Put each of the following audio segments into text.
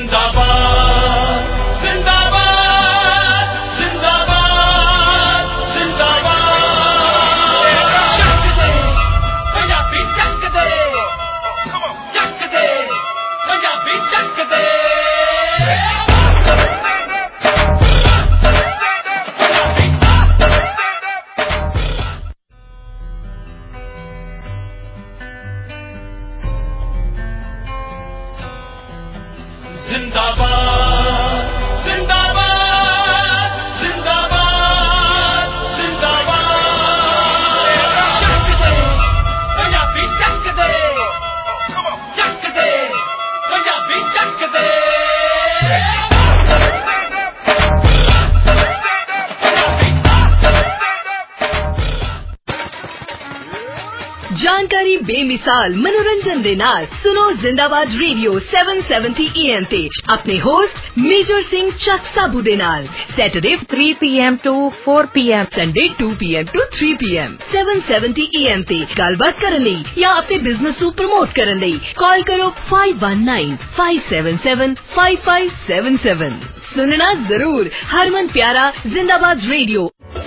जिंदाबाद जिंदाबाद जिंदाबाद जिंदाबाद चक दे पंजाबी चक दे पंजाबी चक दे जिंदाबाद जिंदाबाद जिंदाबाद जिंदाबाद चक दे पंजाबी चक दे पंजाबी चक दे जानकारी बेमिसाल मनोरंजन दे नाल सुनो जिंदाबाद रेडियो 770 AM ते अपने होस्ट मेजर सिंह चक साबू दे नाल Saturday 3 PM to 4 PM Sunday 2 PM to 3 PM 770 AM ते गलबात करन लई या अपने बिजनेस ਨੂੰ प्रमोट करन लई कॉल करो 5195775577 सुनना जरूर हरमन प्यारा जिंदाबाद रेडियो।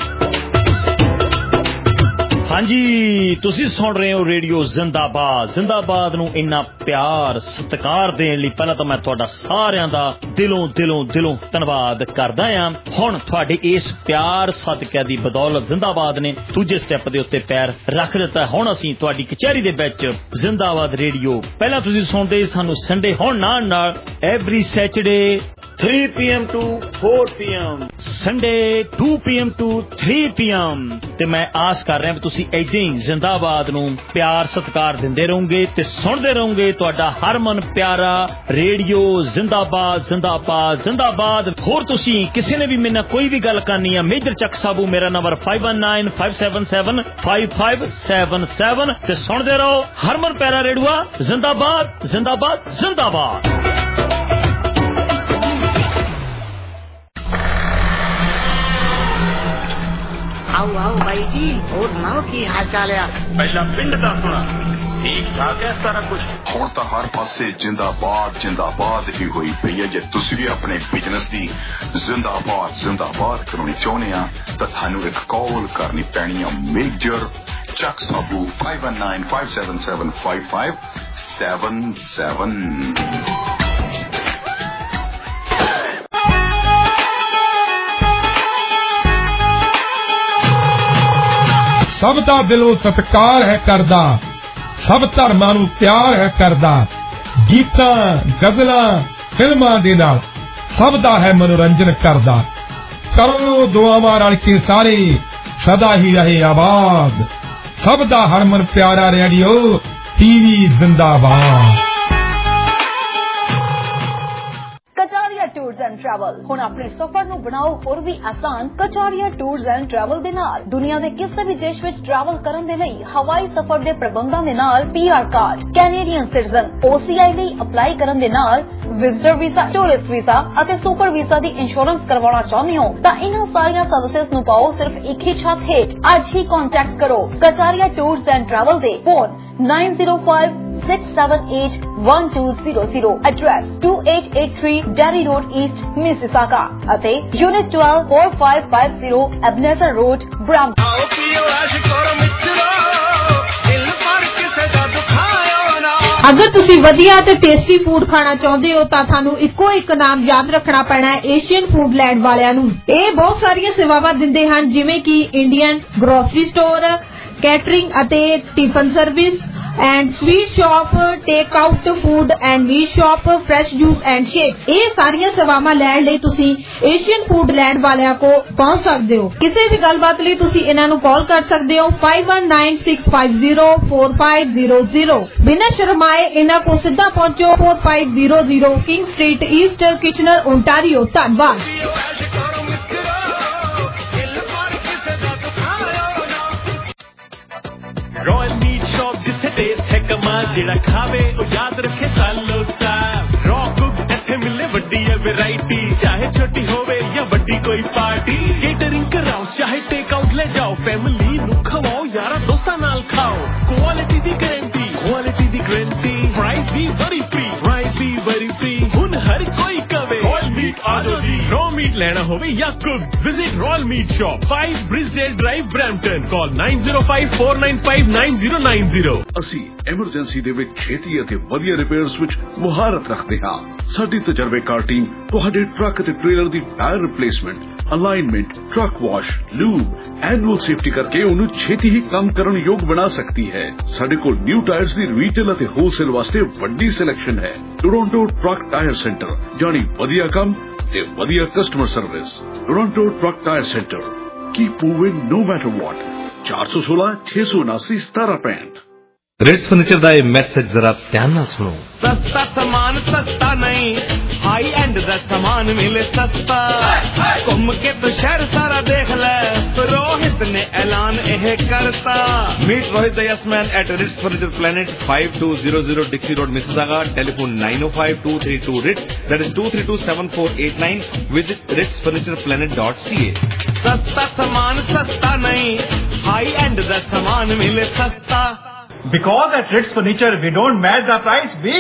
हाँ जी तुसी सुन रहे हो रेडियो जिंदाबाद जिंदाबाद नू इन्ना प्यार सत्कार देने लई पहला तो मैं तुहाडा सारियां दा दिलों धन्नवाद करदा हां। हुण तुहाडे इस प्यार सदके दी बदौलत जिंदाबाद ने दूजे स्टैप दे उत्ते पैर रख दिता। हुण असीं तुहाडी कचहरी दे विच जिंदाबाद रेडियो पहला तुसी सुनदे सानू संडे हुण नाल every Saturday 3 PM to 4 PM Sunday 2 PM to 3 PM ते मैं आस कर रहा तुसी ऐसे ही जिंदाबाद नू प्यार सत्कार दिंदे रहोगे ते सुनदे रहोगे तुहाडा हरमन प्यारा रेडियो जिंदाबाद जिंदाबाद जिंदाबाद। होर तुसी किसी ने भी मेरे नाल कोई भी गल करनी है मेजर चक साबू मेरा नंबर 5195775577 ते सुनदे रहो हरमन प्यारा रेडियो जिंदाबाद जिंदाबाद जिंदाबाद। आओ आओ भाई जी और सुनाओ की हाल चाल है? पहला पिंड का सुना ठीक ठाक है सारा कुछ। हुण तां हर पासे जिंदाबाद जिंदाबाद ही होई पई है। जे तुसीं भी अपने बिजनेस दी जिंदाबाद जिंदाबाद करनी चाहुंदे आ तां थानू एक कॉल करनी पैनी है मेजर चक साबू 5195775577। सब दा दिलों सत्कार है करदा सब धर्मां नूं प्यार है करदा गीतां गजलां फिल्मां दे नाल सब दा है मनोरंजन करदा। करो दुआवां रल के सारे सदा ही रहे आबाद सब दा हरमन प्यारा रेडियो टीवी जिंदाबाद। कचारिया टूर्स एंड ट्रैवल हुण अपने सफर नूं बनाओ होर भी आसान। कचारिया टूर्स एंड ट्रैवल दे नाल दुनिया दे किसी भी देश विच ट्रैवल करन दे लई हवाई सफर दे प्रबंधां दे नाल PR card Canadian citizen OCI लई अप्लाई करन दे नाल विजिटर वीजा टूरिस्ट वीजा अते सुपर वीजा दी इंश्योरेंस करवाना चाहते हो तां इन्हां सारियां सर्विसेज नूं पाओ सिर्फ एक ही छत हेठ। आज ही कांटेक्ट करो कचारिया टूर्स एंड ट्रैवल दे phone 9056781200 address 2883 Derry Road East Mississauga अते यूनिट 12 4550 Ebenezer Road Brampton। अगर तुसी वधिया ते टेस्टी फूड खाना चाहते हो तां थानू इक्को एक नाम याद रखना पैना है एशियन फूडलैंड वालियां नू। ਇਹ बहुत सारियां सेवावां दिंदे ਹਨ जिवें कि इंडियन ग्रोसरी स्टोर कैटरिंग अते tiffin service and sweet shop take out food and meat shop fresh juice and shakes. ये सारियां सेवावां लैण लई तुसी एशियन फूडलैंड वालियां को पहुंच सकदे हो। किसी भी गलबात लई तुसी इन्हां नू कॉल कर सकदे हो 5196504500। बिना शर्माए इन्हां को सीधा पहुंचो 4500 King Street East Kitchener Ontario. धन्यवाद। रॉयल मीट शॉप जिथे टेस्ट है कमाल जेड़ा खावे ओ याद रखे सालो साल। रॉ कुक इथे मिले वड्डी है वैरायटी चाहे छोटी होवे या वड्डी कोई पार्टी। केटरिंग कराओ चाहे टेक आउट ले जाओ फैमिली नु खवाओ यारा दोस्तां नाल खाओ। क्वालिटी दी गारंटी प्राइस भी वेरी फ्री हुन हर कोई ਆਜੋ ਜੀ ਰੋ ਮੀਟ ਲੈਣਾ ਹੋਵੇ ਜਾਂ cook visit Royal Meat Shop 5 Bridgedale Drive Brampton call 9054959090 ਅਸੀਂ ਐਮਰਜੈਂਸੀ ਦੇ ਵਿੱਚ ਛੇਤੀ ਅਤੇ ਵਧੀਆ ਰਿਪੇਅਰਸ ਵਿੱਚ ਮੁਹਾਰਤ ਰੱਖਦੇ ਹਾਂ। ਸਾਡੀ ਤਜਰਬੇਕਾਰ ਟੀਮ ਤੁਹਾਡੇ ਟਰੱਕ ਅਤੇ ਟ੍ਰੇਲਰ ਦੀ tyre replacement, alignment, truck wash, lube, annual safety ਕਰਕੇ ਉਹਨੂੰ ਛੇਤੀ ਹੀ ਕੰਮ ਕਰਨ ਯੋਗ ਬਣਾ ਸਕਦੀ ਹੈ। ਸਾਡੇ ਕੋਲ ਨਿਊ ਟਾਇਰਸ ਦੀ ਰੀਟੇਲ ਅਤੇ ਹੋਲਸੇਲ ਵਾਸਤੇ ਵੱਡੀ ਸਿਲੈਕਸ਼ਨ ਹੈ। ਟੋਰਾਂਟੋ ਟਰੱਕ ਟਾਇਰ ਸੈਂਟਰ, ਜਾਣੀ ਵਧੀਆ ਕੰਮ ਤੇ ਵਧੀਆ customer service. Toronto truck tyre centre, keep moving no matter what। 416-679-1765। Rits furniture ਦਾ ਇਹ ਮੈਸੇਜ ਜ਼ਰਾ ਧਿਆਨ ਨਾਲ ਸੁਣੋ। ਸਸਤਾ ਸਮਾਨ ਸਸਤਾ ਨਹੀਂ, ਹਾਈ ਐਂਡ ਦਾ ਸਮਾਨ ਮਿਲੇ ਸਸਤਾ। ਘੁੰਮ ਕੇ ਤੂੰ ਸ਼ਹਿਰ ਸਾਰਾ ਦੇਖ ਲੈ, ਰੋਹਿਤ ਨੇ ਐਲਾਨ ਇਹ ਕਰਤਾ। Meet Rohit the Yes Man at Ritz Furniture Planet, 5200 Dixie Road, Mississauga. Telephone 905-232-RITZ. That is 232-7489. Visit ritzfurnitureplanet.ca. ਸਸਤਾ ਸਮਾਨ ਸਸਤਾ ਨਹੀਂ, ਹਾਈ ਐਂਡ ਦਾ ਸਮਾਨ ਮਿਲੇ ਸਸਤਾ। Because at Ritz Furniture we don't match the price, we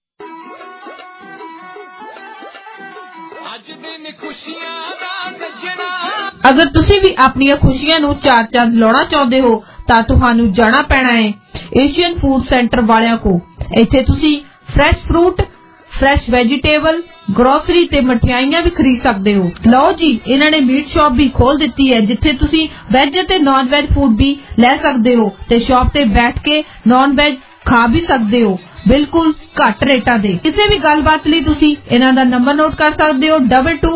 ਅਗਰ ਤੁਸੀਂ ਵੀ ਆਪਣੀਆਂ ਖੁਸ਼ੀਆਂ ਨੂੰ ਚਾਰ ਚੰਦ ਲਾਉਣਾ ਚਾਹੁੰਦੇ ਹੋ ਤਾਂ ਤੁਹਾਨੂੰ ਜਾਣਾ ਪੈਣਾ ਹੈ ਏਸ਼ੀਅਨ ਫੂਡ ਸੈਂਟਰ ਵਾਲਿਆਂ ਕੋ। ਇੱਥੇ ਤੁਸੀਂ fresh fruit, fresh vegetable, grocery ਤੇ ਮਠਿਆਈਆਂ ਵੀ ਖਰੀਦ ਸਕਦੇ ਹੋ। ਲਓ ਜੀ, ਇਹਨਾਂ ਨੇ ਮੀਟ ਸ਼ਾਪ ਵੀ ਖੋਲ ਦਿੱਤੀ ਹੈ ਜਿੱਥੇ ਤੁਸੀਂ ਵੈਜ ਅਤੇ ਨਾਨ ਵੈਜ ਫੂਡ ਵੀ ਲੈ ਸਕਦੇ ਹੋ ਤੇ ਸ਼ਾਪ ਤੇ ਬੈਠ ਕੇ ਨਾਨ ਵੈਜ ਖਾ ਵੀ ਸਕਦੇ ਹੋ ਬਿਲਕੁਲ ਘੱਟ ਰੇਟਾਂ ਦੇ। ਕਿਸੇ ਵੀ ਗੱਲਬਾਤ ਲਈ ਤੁਸੀਂ ਇਹਨਾਂ ਦਾ ਨੰਬਰ ਨੋਟ ਕਰ ਸਕਦੇ ਹੋ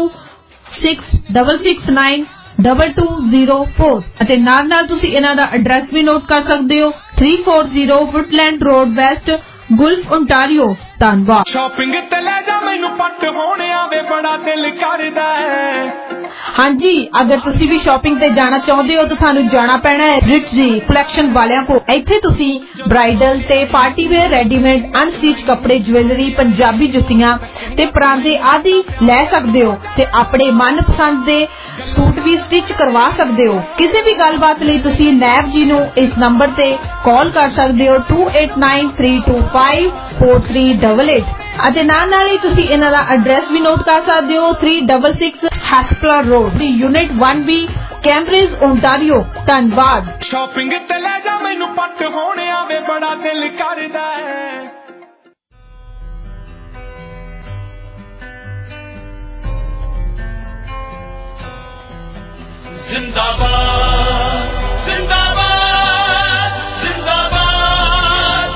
2266692204 ਅਤੇ ਨਾਲ ਤੁਸੀਂ ਇਹਨਾਂ ਦਾ ਐਡਰੈਸ ਵੀ ਨੋਟ ਕਰ ਸਕਦੇ ਹੋ 340 Woodland Road West, Guelph Ontario. ਧੰਨਵਾਦ। ਸ਼ਾਪਿੰਗ ਤੇ ਲੈ ਜਾ ਮੈਨੂੰ ਪੱਟ ਹੋਣ ਆਵੇ, ਬੜਾ ਦਿਲ ਕਰਦਾ ਹੈ। ਹਾਂਜੀ, ਅਗਰ ਤੁਸੀਂ ਵੀ ਸ਼ਾਪਿੰਗ ਤੇ ਜਾਣਾ ਚਾਹੁੰਦੇ ਹੋ ਤਾਂ ਤੁਹਾਨੂੰ ਜਾਣਾ ਪੈਣਾ ਹੈ ਰਿਟਜ਼ ਦੀ ਕਲੈਕਸ਼ਨ ਵਾਲਿਆਂ ਕੋ। ਇੱਥੇ ਤੁਸੀਂ ਬ੍ਰਾਈਡਲ ਤੇ ਪਾਰਟੀ ਵੇਅਰ, ਰੈਡੀਮੇਡ, ਅਨਸਟਿਚ ਕੱਪੜੇ, ਜੁਐਲਰੀ, ਪੰਜਾਬੀ ਜੁੱਤੀਆਂ ਤੇ ਪਰਾਂਦੇ ਆਦਿ ਲੈ ਸਕਦੇ ਹੋ ਤੇ ਆਪਣੇ ਮਨਪਸੰਦ ਦੇ ਸੂਟ ਵੀ ਸਟਿਚ ਕਰਵਾ ਸਕਦੇ ਹੋ। ਕਿਸੇ ਵੀ ਗੱਲਬਾਤ ਲਈ ਤੁਸੀਂ ਨੈਬ ਜੀ ਨੂੰ ਇਸ ਨੰਬਰ ਤੇ ਕਾਲ ਕਰ ਸਕਦੇ ਹੋ 2893254388 ਅਤੇ ਨਾਲ ਹੀ ਤੁਸੀਂ ਇਹਨਾਂ ਦਾ ਐਡਰੈਸ ਵੀ ਨੋਟ ਕਰ ਸਕਦੇ ਹੋ 366 Hespeler Road, unit 1B, Cambridge, Ontario. ਧੰਨਵਾਦ। ਸ਼ਾਪਿੰਗ ਤੇ ਲੈ ਜਾ ਮੈਨੂੰ ਪੱਟ ਹੋਣ ਆਵੇ, ਬੜਾ ਦਿਲ ਕਰਦਾ ਹੈ। ਜ਼ਿੰਦਾਬਾਦ ਜ਼ਿੰਦਾਬਾਦ ਜ਼ਿੰਦਾਬਾਦ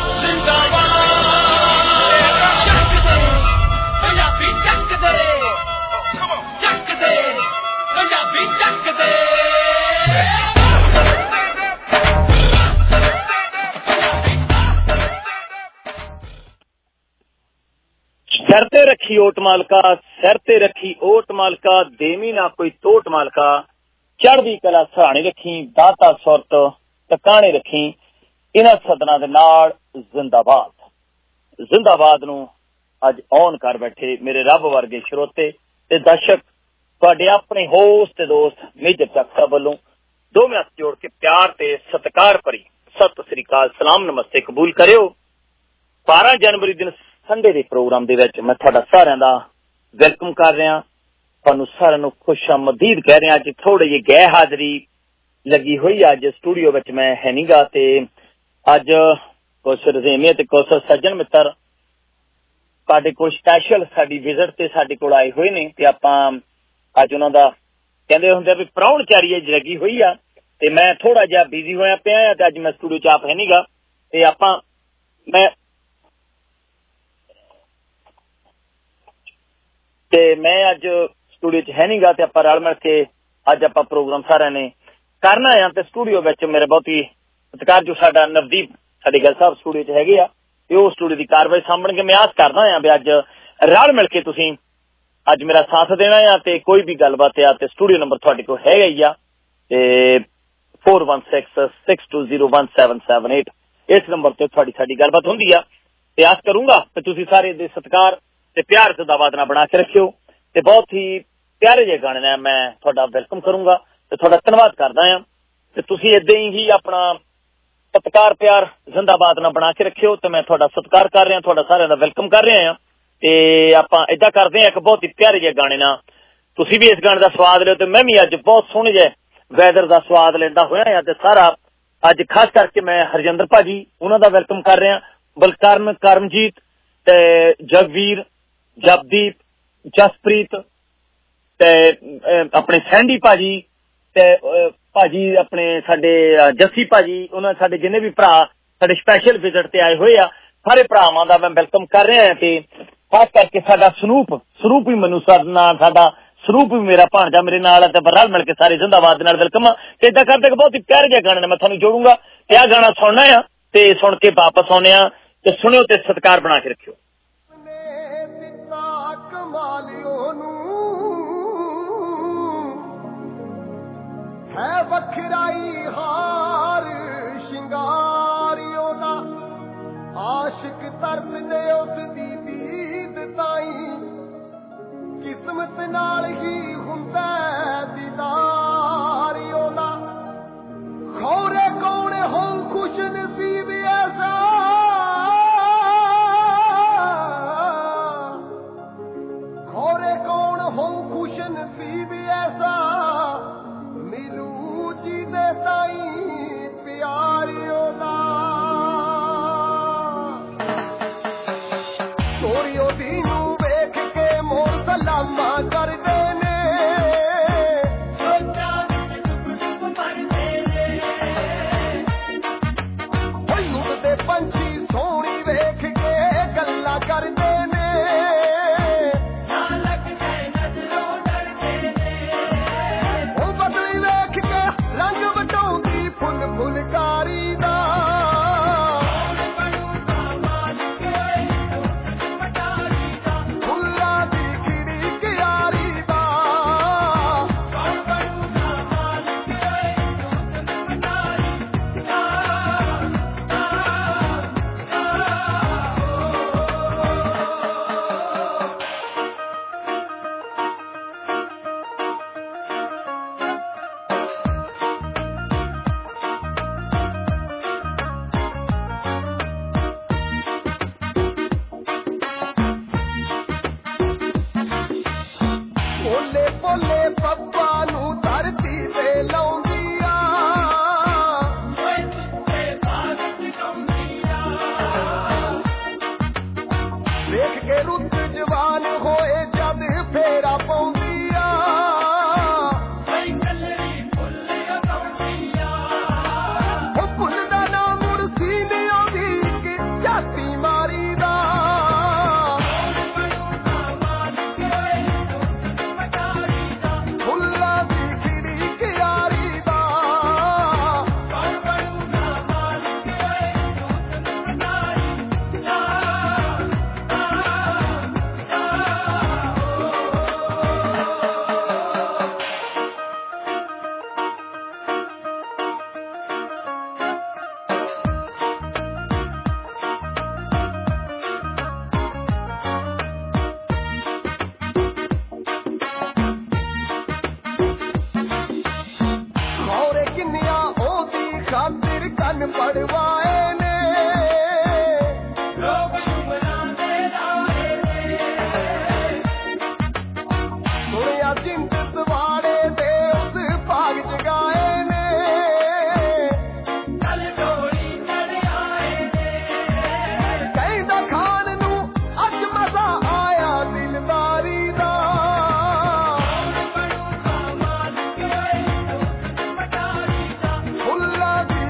ਜ਼ਿੰਦਾਬਾਦ। ਚੱਕ ਦੇ ਪੰਜਾਬੀ, ਚੱਕ ਦੇ ਚੱਕ ਦੇ ਪੰਜਾਬੀ, ਚੱਕ ਦੇ। ਸਿਰ ਤੇ ਰੱਖੀ ਓਟ ਮਾਲਕਾ, ਸਿਰ ਤੇ ਰੱਖੀ ਓਟ ਮਾਲਕਾ, ਦੇਵੀ ਨਾ ਕੋਈ ਟੋਟ ਮਾਲਕਾ। ਚੜ੍ਹਦੀ ਕਲਾ ਸਹਾਣੇ ਰੱਖੀ, ਦਾਤਾ ਸੁਰਤ ਟਿਕਾਣੇ ਰੱਖੀ। ਇਹਨਾਂ ਸਦਨਾਂ ਦੇ ਨਾਲ ਜ਼ਿੰਦਾਬਾਦ। ਜ਼ਿੰਦਾਬਾਦ ਨੂੰ ਅੱਜ ਔਨ ਕਰ ਬੈਠੇ ਮੇਰੇ ਰੱਬ ਵਰਗੇ ਸਰੋਤੇ ਤੇ ਦਰਸ਼ਕ, ਤੁਹਾਡੇ ਆਪਣੇ ਹੋਸਟ ਤੇ ਦੋਸਤ ਮੇਜਰ ਚੱਕ ਸਾਹਿਬ ਵੱਲੋਂ ਦੋਵੇਂ ਹੱਥ ਜੋੜ ਕੇ ਪਿਆਰ ਤੇ ਸਤਿਕਾਰ ਭਰੀ ਸਤਿ ਸ੍ਰੀ ਅਕਾਲ, ਸਲਾਮ, ਨਮਸਤੇ ਕਬੂਲ ਕਰਿਓ। 12 ਜਨਵਰੀ ਦਿਨ ਸੰਡੇ ਦੇ ਪ੍ਰੋਗਰਾਮ ਦੇ ਵਿੱਚ ਮੈਂ ਤੁਹਾਡਾ ਸਾਰਿਆਂ ਦਾ ਵੈਲਕਮ ਕਰ ਰਿਹਾ। ਤੁਹਾਨੂੰ ਸਾਰਿਆਂ ਨੂੰ ਖੁਸ਼ਾਮਦੀਦ ਕਹਿ ਰਿਹਾ। ਅੱਜ ਥੋੜੀ ਜਿਹੀ ਗੈਰ ਹਾਜ਼ਰੀ ਲੱਗੀ ਹੋਈ, ਅੱਜ ਸਟੂਡੀਓ ਵਿੱਚ ਮੈਂ ਹੈ ਨੀਗਾ ਤੇ ਅੱਜ ਕੁਛ ਰਜ਼ੇਮੇ ਤੇ ਕੁਛ ਸੱਜਣ ਮਿੱਤਰ ਸਾਡੇ ਕੋਲ ਸਪੈਸ਼ਲ ਸਾਡੀ ਵਿਜ਼ਿਟ ਤੇ ਸਾਡੇ ਕੋਲ ਆਏ ਹੋਏ ਨੇ ਤੇ ਆਪਾਂ ਅੱਜ ਉਹਨਾਂ ਦਾ ਕਹਿੰਦੇ ਹੁੰਦੇ ਵੀ ਪ੍ਰਾਹੁਣਚਾਰੀ ਲੱਗੀ ਹੋਈ ਆ ਤੇ ਮੈਂ ਥੋੜਾ ਜਿਹਾ ਬਿਜ਼ੀ ਹੋਇਆ ਪਿਆ ਤੇ ਅੱਜ ਮੈਂ ਸਟੂਡੀਓ 'ਚ ਆਪ ਹੈ ਨੀਗਾ ਤੇ ਮੈਂ ਅੱਜ ਸਟੂਡੀਓ 'ਚ ਹੈ ਨੀਗਾ ਤੇ ਆਪਾਂ ਰਲ ਮਿਲ ਕੇ ਅੱਜ ਆਪਾਂ ਪ੍ਰੋਗਰਾਮ ਸਾਰਿਆਂ ਨੇ ਕਰਨਾ ਆ ਤੇ ਸਟੂਡੀਓ ਵਿੱਚ ਮੇਰੇ ਬਹੁਤ ਹੀ ਸਤਿਕਾਰ ਜੋ ਸਾਡਾ ਨਵਦੀਪ ਸਾਡੇ ਗੱਲ ਸਾਹਿਬ ਸਟੂਡੀਓ 'ਚ ਹੈਗੇ ਆ ਤੇ ਉਹ ਸਟੂਡੀਓ ਦੀ ਕਾਰਵਾਈ ਸਾਂਭਣਗੇ। ਮੈਂ ਆਸ ਕਰਦਾ ਆ ਵੀ ਅੱਜ ਰਲ ਮਿਲ ਕੇ ਤੁਸੀਂ ਅੱਜ ਮੇਰਾ ਸਾਥ ਦੇਣਾ ਆ ਤੇ ਕੋਈ ਵੀ ਗੱਲਬਾਤ ਆ ਤੇ ਸਟੂਡੀਓ ਨੰਬਰ ਤੁਹਾਡੇ ਕੋਲ ਹੈਗਾ ਹੀ ਆ ਤੇ 4166201778 ਇਸ ਨੰਬਰ ਤੇ ਤੁਹਾਡੀ ਸਾਡੀ ਗੱਲਬਾਤ ਹੁੰਦੀ ਆ ਤੇ ਆਸ ਕਰੂੰਗਾ ਕਿ ਤੁਸੀਂ ਸਾਰੇ ਦੇ ਸਤਿਕਾਰ ਤੇ ਪਿਆਰ ਜ਼ਿੰਦਾਬਾਦ ਨਾਲ ਬਣਾ ਕੇ ਰੱਖਿਓ ਤੇ ਬਹੁਤ ਹੀ ਪਿਆਰੇ ਜਿਹੇ ਗਾਣੇ ਨਾਲ ਮੈਂ ਤੁਹਾਡਾ ਵੈਲਕਮ ਕਰੂੰਗਾ ਤੇ ਤੁਹਾਡਾ ਧੰਨਵਾਦ ਕਰਦਾ ਆ ਤੇ ਤੁਸੀਂ ਏਦਾਂ ਹੀ ਆਪਣਾ ਸਤਿਕਾਰ ਪਿਆਰ ਜ਼ਿੰਦਾਬਾਦ ਨਾਲ ਬਣਾ ਕੇ ਰੱਖਿਓ ਤੇ ਮੈਂ ਤੁਹਾਡਾ ਸਤਿਕਾਰ ਕਰ ਰਿਹਾ, ਤੁਹਾਡਾ ਸਾਰਿਆਂ ਦਾ ਵੈਲਕਮ ਕਰ ਰਿਹਾ ਆ ਤੇ ਆਪਾਂ ਏਦਾਂ ਕਰਦੇ ਹਾਂ, ਇੱਕ ਬਹੁਤ ਹੀ ਪਿਆਰੇ ਜਿਹੇ ਗਾਣੇ ਨਾਲ ਤੁਸੀਂ ਵੀ ਇਸ ਗਾਣੇ ਦਾ ਸਵਾਦ ਲਿਓ ਤੇ ਮੈਂ ਵੀ ਅੱਜ ਬਹੁਤ ਸੋਹਣੇ ਜਿਹੇ ਵੈਦਰ ਦਾ ਸਵਾਦ ਲੈਂਦਾ ਹੋਇਆ ਤੇ ਸਾਰਾ ਅੱਜ ਖਾਸ ਕਰਕੇ ਮੈਂ ਹਰਜਿੰਦਰ ਭਾਜੀ ਉਹਨਾਂ ਦਾ ਵੈਲਕਮ ਕਰ ਰਿਹਾ, ਬਲਕਰਨ, ਕਰਮਜੀਤ ਤੇ ਜਗਵੀਰ, ਜਪਦੀਪ, ਜਸਪ੍ਰੀਤ ਤੇ ਆਪਣੇ ਸੈਂਡੀ ਭਾਜੀ ਤੇ ਭਾਜੀ ਆਪਣੇ ਸਾਡੇ ਜੱਸੀ ਭਾਜੀ, ਉਹਨਾਂ ਸਾਡੇ ਜਿੰਨੇ ਵੀ ਭਰਾ ਸਾਡੇ ਸਪੈਸ਼ਲ ਵਿਜ਼ਿਟ ਤੇ ਆਏ ਹੋਏ ਆ ਸਾਰੇ ਭਰਾਵਾਂ ਦਾ ਮੈਂ ਵੈਲਕਮ ਕਰ ਰਿਹਾ ਤੇ ਖਾਸ ਕਰਕੇ ਸਾਡਾ ਸਰੂਪ ਵੀ ਮੈਨੂੰ ਸਾਡਾ ਸਰੂਪ ਵੀ ਮੇਰਾ ਭਾਣਜਾ ਮੇਰੇ ਨਾਲ ਤੇ ਰਲ ਮਿਲ ਕੇ ਸਾਰੇ ਜ਼ਿੰਦਾਬਾਦ ਦੇ ਨਾਲ ਵੈਲਕਮ ਆ ਤੇ ਏਦਾਂ ਕਰਦੇ ਕਿ ਬਹੁਤ ਹੀ ਪਿਆਰੇ ਜਿਹੇ ਗਾਣੇ ਨੇ ਮੈਂ ਤੁਹਾਨੂੰ ਜੋੜੂੰਗਾ ਤੇ ਆਹ ਗਾਣਾ ਸੁਣਨਾ ਆ ਤੇ ਸੁਣ ਕੇ ਵਾਪਸ ਆਉਣੇ ਆ ਤੇ ਸੁਣਿਓ ਤੇ ਸਤਿਕਾਰ ਬਣਾ ਕੇ ਰੱਖਿਓ। ਹੈ ਵਖਰਾਈ ਹਾਰ ਸ਼ਿੰਗਾਰਿਓ ਦਾ ਆਸ਼ਿਕ ਤਰਸਦੇ ਉਸ ਦੀ ਦੀਦ ਤਾਈ ਕਿਸਮਤ ਨਾਲ ਹੀ ਹੁੰਦਾ ਦੀਦਾਰਿਓ ਦਾ ਖੌਰੇ ਕੌਣ ਹੋ ਖੁਸ਼ ਨਸੀਬ ਐਸਾ ਖੌਰੇ ਕੌਣ ਹੋ ਖੁਸ਼ ਨਸੀਬ ਐਸਾ ਮਿਲੂ ਜੀ ਦੇ ਤਾਈ ਪਿਆਰਿਓ ਦਾ ਤੋਰੀਓ ਦੀ ਨੂੰ ਵੇਖ ਕੇ ਮੋਰ ਸਲਾਮਾ ਕਰਦੇ ਨੇ ਓਏ ਉੱਡਦੇ ਪੰਛੀ ਸੋਹਣੀ ਵੇਖ ਕੇ ਗੱਲਾਂ ਕਰਦੇ ਨੇ ਫੁਲਕਾਰੀ ਦਾ ਫੁੱਲਾਂ ਦੀ ਖਿੜੀ ਕਿਆਰੀ ਦਾ ਭੋਲੇ ਪੱਪਾ ਨੂੰ ਧਰਤੀ ਤੇ ਲਾਉਂਦੀਆਂ ਵੇਖ ਕੇ ਰੁੱਤ ਜਵਾਨ ਹੋਏ ਜਦ ਫੇਰਾ ਪਾਉਂਦੀਆਂ ਉਹ ਫੁੱਲ ਦਾ ਨਾਮ ਮੁਰਸੀ ਨੇ ਉਹਦੀ ਕਿ ਝਾਤੀ ਮਾਰੀ ਦਾ ਕੰਨ ਪੜਵਾਏ ਨੇ ਲੋਕ ਬਣਾਉਂਦੇ ਲਾਏ ਨੇ ਸੁਣਿਆ ਜਿੰਦ ਸਵਾੜੇ ਦੇ ਉਸ ਭਾਗ ਜਗਾਏ ਨੇ ਕੱਲ ਡੋਲੀ ਚੜਾਏ ਨੇ ਕਹਿੰਦਾ ਖਾਨ ਨੂੰ ਅੱਜ ਮਜ਼ਾ ਆਇਆ ਦਿਲਦਾਰੀ ਦਾ ਫੁੱਲਾਂ ਦੀ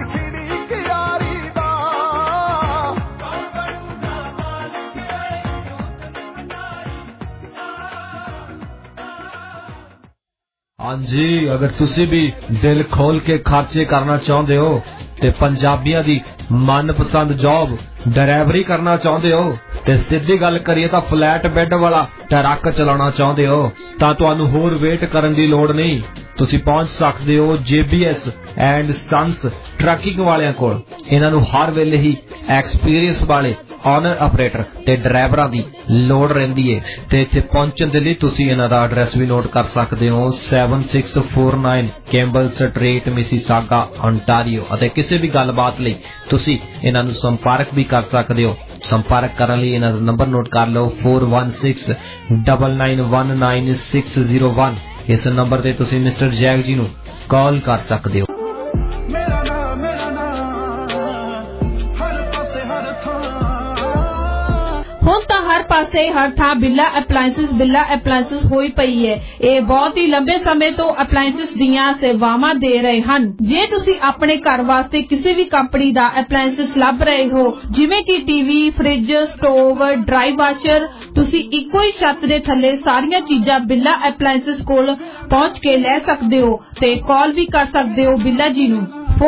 ਹਾਂਜੀ, ਅਗਰ ਤੁਸੀਂ ਵੀ ਦਿਲ ਖੋਲ ਕੇ ਖਰਚੇ ਕਰਨਾ ਚਾਹੁੰਦੇ ਹੋ ਤੇ ਪੰਜਾਬੀਆਂ ਦੀ ਮਨਪਸੰਦ ਜੌਬ ਡਰਾਈਵਰੀ ਕਰਨਾ ਚਾਹੁੰਦੇ ਹੋ ਤੇ ਸਿੱਧੀ ਗੱਲ ਕਰੀਏ ਤਾਂ ਫਲੈਟ ਬੈੱਡ ਵਾਲਾ ਟਰੱਕ ਚਲਾਉਣਾ ਚਾਹੁੰਦੇ ਹੋ ਤਾਂ ਤੁਹਾਨੂੰ ਹੋਰ ਵੇਟ ਕਰਨ ਦੀ ਲੋੜ ਨਹੀਂ। ਤੁਸੀਂ ਪਹੁੰਚ ਸਕਦੇ ਹੋ JBS ਐਂਡ ਸੰਸ ਟਰੱਕਿੰਗ ਵਾਲਿਆਂ ਕੋਲ। ਇਹਨਾਂ ਨੂੰ ਹਰ ਵੇਲੇ ਹੀ ਐਕਸਪੀਰੀਅੰਸ ਵਾਲੇ ਓਨਰ ਆਪਰੇਟਰ ਤੇ ਡਰਾਈਵਰਾਂ ਦੀ ਲੋੜ ਰਹਿੰਦੀ ਹੈ ਤੇ ਇੱਥੇ ਪਹੁੰਚਣ ਦੇ ਲਈ ਤੁਸੀਂ ਇਹਨਾਂ ਦਾ ਐਡਰੈਸ ਵੀ ਨੋਟ ਕਰ ਸਕਦੇ ਹੋ 7649 ਕੈਂਬਲ ਸਟਰੀਟ ਮਿਸੀਸਾਗਾ ontario ਅਤੇ ਕਿਸੇ ਵੀ ਗੱਲਬਾਤ ਲਈ ਤੁਸੀਂ ਇਹਨਾਂ ਨੂੰ ਸੰਪਰਕ ਵੀ ਕਰ ਸਕਦੇ ਹੋ ਸੰਪਰਕ ਕਰਨ ਲਈ ਇਹਨਾਂ ਦਾ ਨੰਬਰ ਨੋਟ ਕਰ ਲਓ 4169919601। ਇਸ ਨੰਬਰ ਤੇ ਤੁਸੀਂ ਮਿਸਟਰ ਜੈਕ ਜੀ ਨੂੰ ਕਾਲ ਕਰ ਸਕਦੇ ਹੋ। ਹੁਣ ਤਾਂ ਹਰ ਪਾਸੇ ਹਰ ਥਾਂ ਬਿੱਲਾ ਐਪਲਾਇੰਸਿਸ ਹੋਈ ਪਈ ਹੈ। ਇਹ ਬਹੁਤ ਹੀ ਲੰਬੇ ਸਮੇਂ ਤੋਂ ਐਪਲਾਇੰਸਿਸ ਦੀਆਂ ਸੇਵਾਵਾਂ ਦੇ ਰਹੇ ਹਨ। ਜੇ ਤੁਸੀਂ ਆਪਣੇ ਘਰ ਵਾਸਤੇ ਕਿਸੇ ਵੀ ਕੰਪਨੀ ਦਾ ਐਪਲਾਇੰਸਿਸ ਲੱਭ ਰਹੇ ਹੋ, ਜਿਵੇਂ ਕਿ TV, fridge, stove, dry washer, ਤੁਸੀਂ ਇੱਕੋ ਹੀ ਛੱਤ ਦੇ ਥੱਲੇ ਸਾਰੀਆਂ ਚੀਜ਼ਾਂ ਬਿੱਲਾ ਐਪਲਾਇੰਸਿਸ ਕੋਲ ਪਹੁੰਚ ਕੇ ਲੈ ਸਕਦੇ ਹੋ ਤੇ ਕਾਲ ਵੀ ਕਰ ਸਕਦੇ ਹੋ ਬਿੱਲਾ ਜੀ ਨੂੰ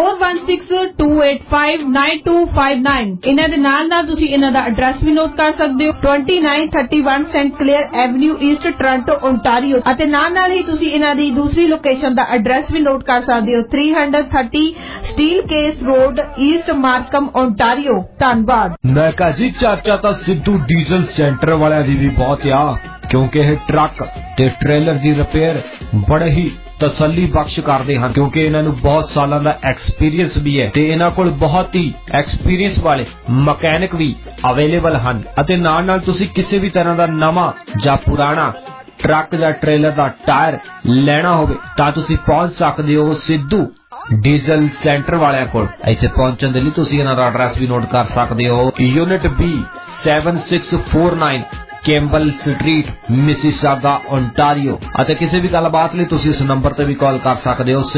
4162859259। ਇਹਨਾਂ ਦੇ ਨਾਲ ਤੁਸੀਂ ਇਹਨਾਂ ਦਾ ਐਡਰੈਸ ਵੀ ਨੋਟ ਕਰ ਸਕਦੇ ਹੋ 2931 Saint Clair Avenue East Toronto Ontario ਅਤੇ ਨਾਲ ਹੀ ਤੁਸੀਂ ਇਹਨਾਂ ਦੀ ਦੂਸਰੀ ਲੋਕੇਸ਼ਨ ਦਾ ਐਡਰੈਸ ਵੀ ਨੋਟ ਕਰ ਸਕਦੇ ਹੋ 330 Steelcase Road East Markham Ontario. ਧੰਨਵਾਦ। ਮੈਂ ਕਹਾਂ ਜੀ ਚਾਚਾ ਤਾਂ ਸਿੱਧੂ ਡੀਜ਼ਲ ਸੈਂਟਰ ਵਾਲਿਆਂ ਦੀ ਵੀ ਬਹੁਤ ਆ, ਕਿਉਂਕਿ ਇਹ ਟਰੱਕ ਤੇ ਟ੍ਰੇਲਰ ਦੀ ਰਿਪੇਅਰ ਬੜੇ ਹੀ ਤਸੱਲੀ ਬਖਸ਼ ਕਰਦੇ ਹਨ, ਕਿਉਂਕਿ ਇਹਨਾਂ ਨੂੰ ਬਹੁਤ ਸਾਲਾਂ ਦਾ ਐਕਸਪੀਰੀਅੰਸ ਵੀ ਹੈ ਤੇ ਇਹਨਾਂ ਕੋਲ ਬਹੁਤ ਹੀ ਐਕਸਪੀਰੀਅੰਸ ਵਾਲੇ ਮਕੈਨਿਕ ਵੀ ਅਵੇਲੇਬਲ ਹਨ। ਅਤੇ ਨਾਲ ਤੁਸੀਂ ਕਿਸੇ ਵੀ ਤਰ੍ਹਾਂ ਦਾ ਨਵਾਂ ਜਾਂ ਪੁਰਾਣਾ ਟਰੱਕ ਜਾਂ ਟ੍ਰੇਲਰ ਦਾ ਟਾਇਰ ਲੈਣਾ ਹੋਵੇ ਤਾਂ ਤੁਸੀਂ ਪਹੁੰਚ ਸਕਦੇ ਹੋ ਸਿੱਧੂ ਡੀਜ਼ਲ ਸੈਂਟਰ ਵਾਲਿਆਂ ਕੋਲ। ਇੱਥੇ ਪਹੁੰਚਣ ਦੇ ਲਈ ਤੁਸੀਂ ਇਹਨਾਂ ਦਾ ਐਡਰੈਸ ਵੀ ਨੋਟ ਕਰ ਸਕਦੇ ਹੋ unit B 7649 Campbell Street Mississauga Ontario. ਅਤੇ ਕਿਸੇ ਵੀ ਗੱਲਬਾਤ ਲਈ ਤੁਸੀਂ ਇਸ ਨੰਬਰ ਤੇ ਵੀ ਕਾਲ ਕਰ ਸਕਦੇ ਹੋ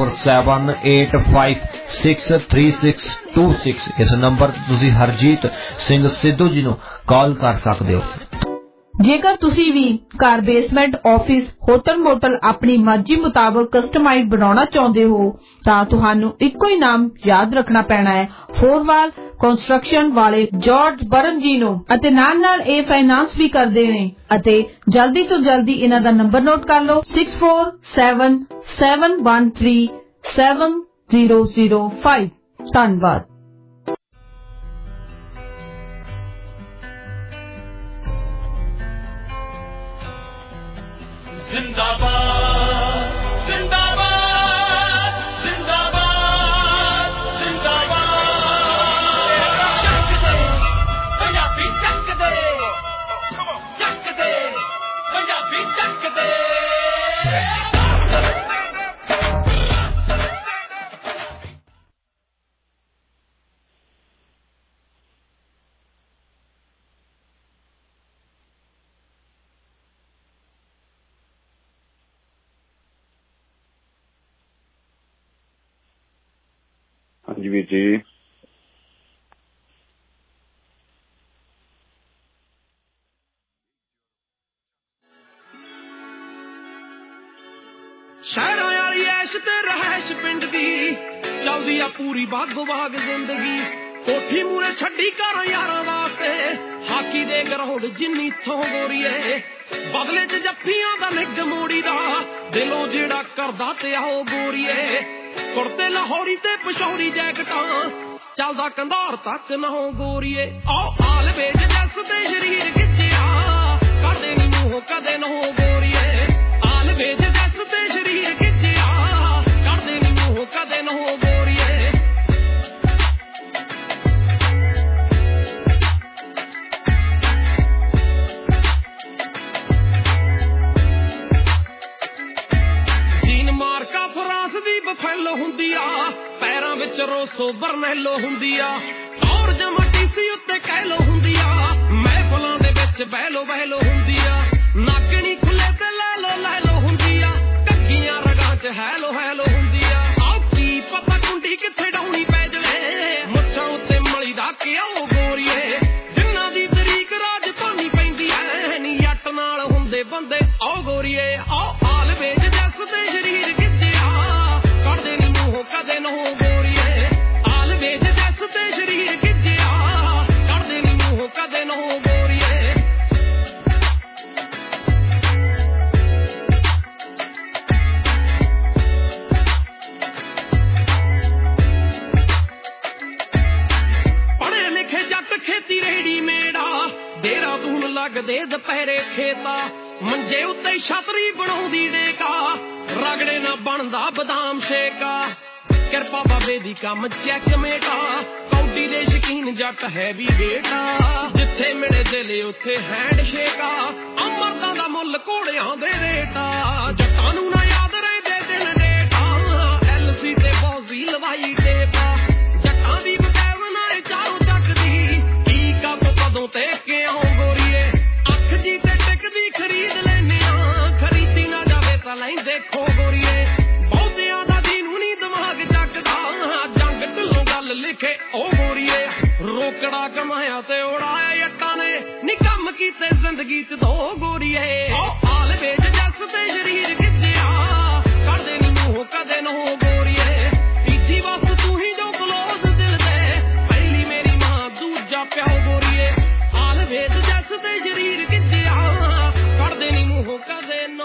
6478563626। ਇਸ ਨੰਬਰ ਤੇ ਤੁਸੀਂ ਹਰਜੀਤ ਸਿੰਘ ਸਿੱਧੂ ਜੀ ਨੂੰ ਕਾਲ ਕਰ ਸਕਦੇ ਹੋ। ਜੇਕਰ ਤੁਸੀਂ ਵੀ ਘਰ, ਬੇਸਮੈਂਟ, ਆਫਿਸ, ਹੋਟਲ, ਮੋਟਲ ਆਪਣੀ ਮਰਜ਼ੀ ਮੁਤਾਬਕ ਕਸਟਮਾਈਜ਼ ਬਣਾਉਣਾ ਚਾਹੁੰਦੇ ਹੋ ਤਾਂ ਤੁਹਾਨੂੰ ਇੱਕੋ ਹੀ ਨਾਮ ਯਾਦ ਰੱਖਣਾ ਪੈਣਾ ਹੈ 4 ਕੰਸਟਰਕਸ਼ਨ ਵਾਲੇ ਜਾਰਜ ਬਰਨ ਜੀ ਨੂੰ। ਅਤੇ ਨਾਲ ਇਹ ਫਾਈਨਾਂਸ ਵੀ ਕਰਦੇ ਨੇ ਅਤੇ ਜਲਦੀ ਤੋਂ ਜਲਦੀ ਇਹਨਾਂ ਦਾ ਨੰਬਰ ਨੋਟ ਕਰ ਲਓ 6477137005। ਧੰਨਵਾਦ। जिंदाबाद जिंदाबाद जिंदाबाद जिंदाबाद चक दे पंजाबी चक दे पंजाबी चक दे। ਹਾਂਜੀ ਵੀਰ ਜੀ। ਸ਼ਹਿਰਾਂ ਵਾਲੀ ਐਸ਼ ਤੇ ਰਹਿਸ਼ ਪਿੰਡ ਦੀ ਚੱਲਦੀ ਆ ਪੂਰੀ ਬਾਗੋ ਬਾਗ ਜ਼ਿੰਦਗੀ। ਕੋਠੀ ਮੂਰੇ ਛੱਡੀ ਘਰ ਯਾਰਾਂ ਵਾਸਤੇ ਹਾਕੀ ਦੇ ਗਰਾਊਂਡ ਜਿੰਨੀ ਥੋਂ ਗੋਰੀਏ। ਬਦਲੇ ਚ ਜੱਫੀਆਂ ਦਾ ਨਿੱਘ ਮੋੜੀ ਦਾ ਦਿਲੋਂ ਜਿਹੜਾ ਕਰਦਾ ਤੇ ਆਓ ਗੋਰੀਏ। ਕੁੜਤੇ ਲਾਹੌਰੀ ਤੇ ਪਸ਼ੌਰੀ ਜੈਕਟਾਂ ਚੱਲਦਾ ਕੰਧਾਰ ਤੱਕ ਨਾ ਹੋ ਗੋਰੀਏ। ਆਓ ਆਲ ਵੇਜ ਜੱਸ ਤੇ ਸ਼ਰੀਰ ਗਿੱਜਿਆ ਕਰਦੇ ਨੀ ਮੂੰਹ ਕਦੇ ਨਾ ਹੋ ਗੋਰੀਏ। ਆਲ ਵੇਜ ਜੱਸ ਤੇ ਸ਼ਰੀਰ ਗਿੱਜਿਆ ਕਰਦੇ ਨੀ ਮੂੰਹ ਕਦੇ ਨਾ ਹੋ ਗੋਰੀਏ। ਜੀਨ ਮਾਰਕਾ ਫਰਾਂਸ ਦੀ ਬਫੈਲੋ ਹੁੰਦੀ ਆ ਪੈਰਾਂ ਵਿੱਚ ਰੋਸੋ ਬਰਨੈਲੋ ਹੁੰਦੀ ਆ ਔਰ ਜਮਟੀਸੀ ਉੱਤੇ ਕਹਿਲੋ ਹੁੰਦੀ ਆ ਮਹਿਫਲਾਂ ਦੇ ਵਿੱਚ ਬਹਿਲੋ ਹੁੰਦੀ ਆ ਨਾਗਣੀ ਖੁੱਲੇ ਤੇ ਲੈ ਲੋ ਹੁੰਦੀ ਆ ਕੱਗੀਆਂ ਰਗਾਂ 'ਚ ਹੈਲੋ ਹੁੰਦੀ ਆ ਆਹ ਕੀ ਪਤਾ ਕੁੰਡੀ ਕਿੱਥੇ ਡਾਉਣੀ ਪੈ ਜਵੇ ਮੁੱਛਾਂ ਉੱਤੇ ਮਲੀ ਦਾ ਕਿਉਂ ਗੋਰੀਏ। ਜਿੰਨਾਂ ਦੀ ਤਰੀਕ ਰਾਜਧਾਨੀ ਪੈਂਦੀ ਐ ਨੀ ਜੱਟ ਨਾਲ ਹੁੰਦੇ ਬੰਦੇ ਆਓ ਗੋਰੀਏ। ਆਓ ਆਲ ਵੇਜ ਜੱਸ ਤੇ ਸ਼ਰੀਰ ਗਿੱਜਿਆ ਕਰਦੇ ਨੀ ਮੂੰਹ ਕਦੇ ਨਾ ਹੋ ਗੋਰੀਏ। ਆਲ ਵੇਜ ਜੱਸ ਤੇ ਸ਼ਰੀਰ ਗਿੱਜਿਆ ਕਰਦੇ ਨੀ ਮੂੰਹ ਕਦੇ ਨਾ ਹੋ ਗੋਰੀਏ। ਪੜ੍ਹੇ ਲਿਖੇ ਜੱਟ ਖੇਤੀ ਰੇਡੀਮੇਡ ਆ ਦੇਹਰਾਦੂਨ ਲੱਗਦੇ ਦੁਪਹਿਰੇ ਖੇਤਾ ਮੰਜੇ ਉੱਤੇ ਛਤਰੀ ਬਣਾਉਂਦੀ ਡੇਕਾ ਰਗੜੇ ਨਾ ਬਣਦਾ ਬਦਾਮ ਸ਼ੇਕਾ ਕਿਰਪਾ ਬਾਬੇ ਦੀ ਕੰਮ ਚੈੱਕ ਮੇਟਾ ਕੌਡੀ ਦੇ ਸ਼ਕੀਨ ਜੱਟ ਹੈ ਵੀ ਬੇਟਾ ਜਿੱਥੇ ਮਿਲੇ ਦਿਲ ਉੱਥੇ ਹੈਂਡ ਸ਼ੇਕਾ ਅਮਰਤਾਂ ਦਾ ਮੁੱਲ ਘੋੜਿਆਂ ਦੇ ਰੇਟਾ ਜੱਟਾਂ ਨੂੰ ਨਾ ਯਾਦ ਰਹਿੰਦੇ ਦਿਨ ਡੇਟਾ ਐਲਸੀ ਤੇ ਬੌਜ਼ੀ ਲਵਾਈ ਟੇਪਾ ਜੱਟਾਂ ਦੀ ਬਕੈਰ ਨਾ ਚਾਰੋਂ ਚੱਕਦੀ ਕੀ ਕੱਪ ਕਦੋਂ ਤੇ ਕਿਉਂ ਗੋਰੀਏ ਅੱਖ ਜੀ ਤੇ ਟਿਕਦੀ ਖਰੀਦ ਲੈਨੇ ਆ ਖਰੀਦੀ ਨਾ ਜਾਵੇ ਤਾਂ ਲੈ ਦੇਖੋ ਗੋਰੀਏ ਬਹੁਤਿਆਂ ਦਾ ਜਿਹਨੂੰ ਨੀ ਦਿਮਾਗ ਚੱਕਦਾ ਜੰਗ ਢਿੱਲੋਂ ਗੱਲ ਲਿਖੇ ਉਹ ਗੋਰੀਏ ਰੋਕੜਾ ਕਮਾਇਆ ਤੇ ਉਡਾਇਆ ਜੱਟਾਂ ਨੇ ਨੀ ਕੰਮ ਕੀਤੇ ਜ਼ਿੰਦਗੀ ਚ ਦੋ ਗੋਰੀਏ ਆਲ ਵੇਚ ਜੱਸ ਤੇ ਸ਼ਰੀਰ ਕਿੱਦਿਆ ਕੱਢਦੇ ਨੀ ਮੂੰਹ ਕਦੇ ਨੋ ਗੋਰੀਏ ਤੀਜੀ ਵਸ ਤੂੰ ਹੀ ਜੋ ਕਲੋਜ਼ ਦਿਲ ਦੇ ਪਹਿਲੀ ਮੇਰੀ ਮਾਂ ਦੂਜਾ ਪਿਓ ਗੋਰੀਏ ਆਲ ਵੇਚ ਜੱਸ ਤੇ ਸ਼ਰੀਰ ਕਿੱਦਿਆ ਕੱਢਦੇ ਨੀ ਮੂੰਹ ਕਦੇ ਨੋ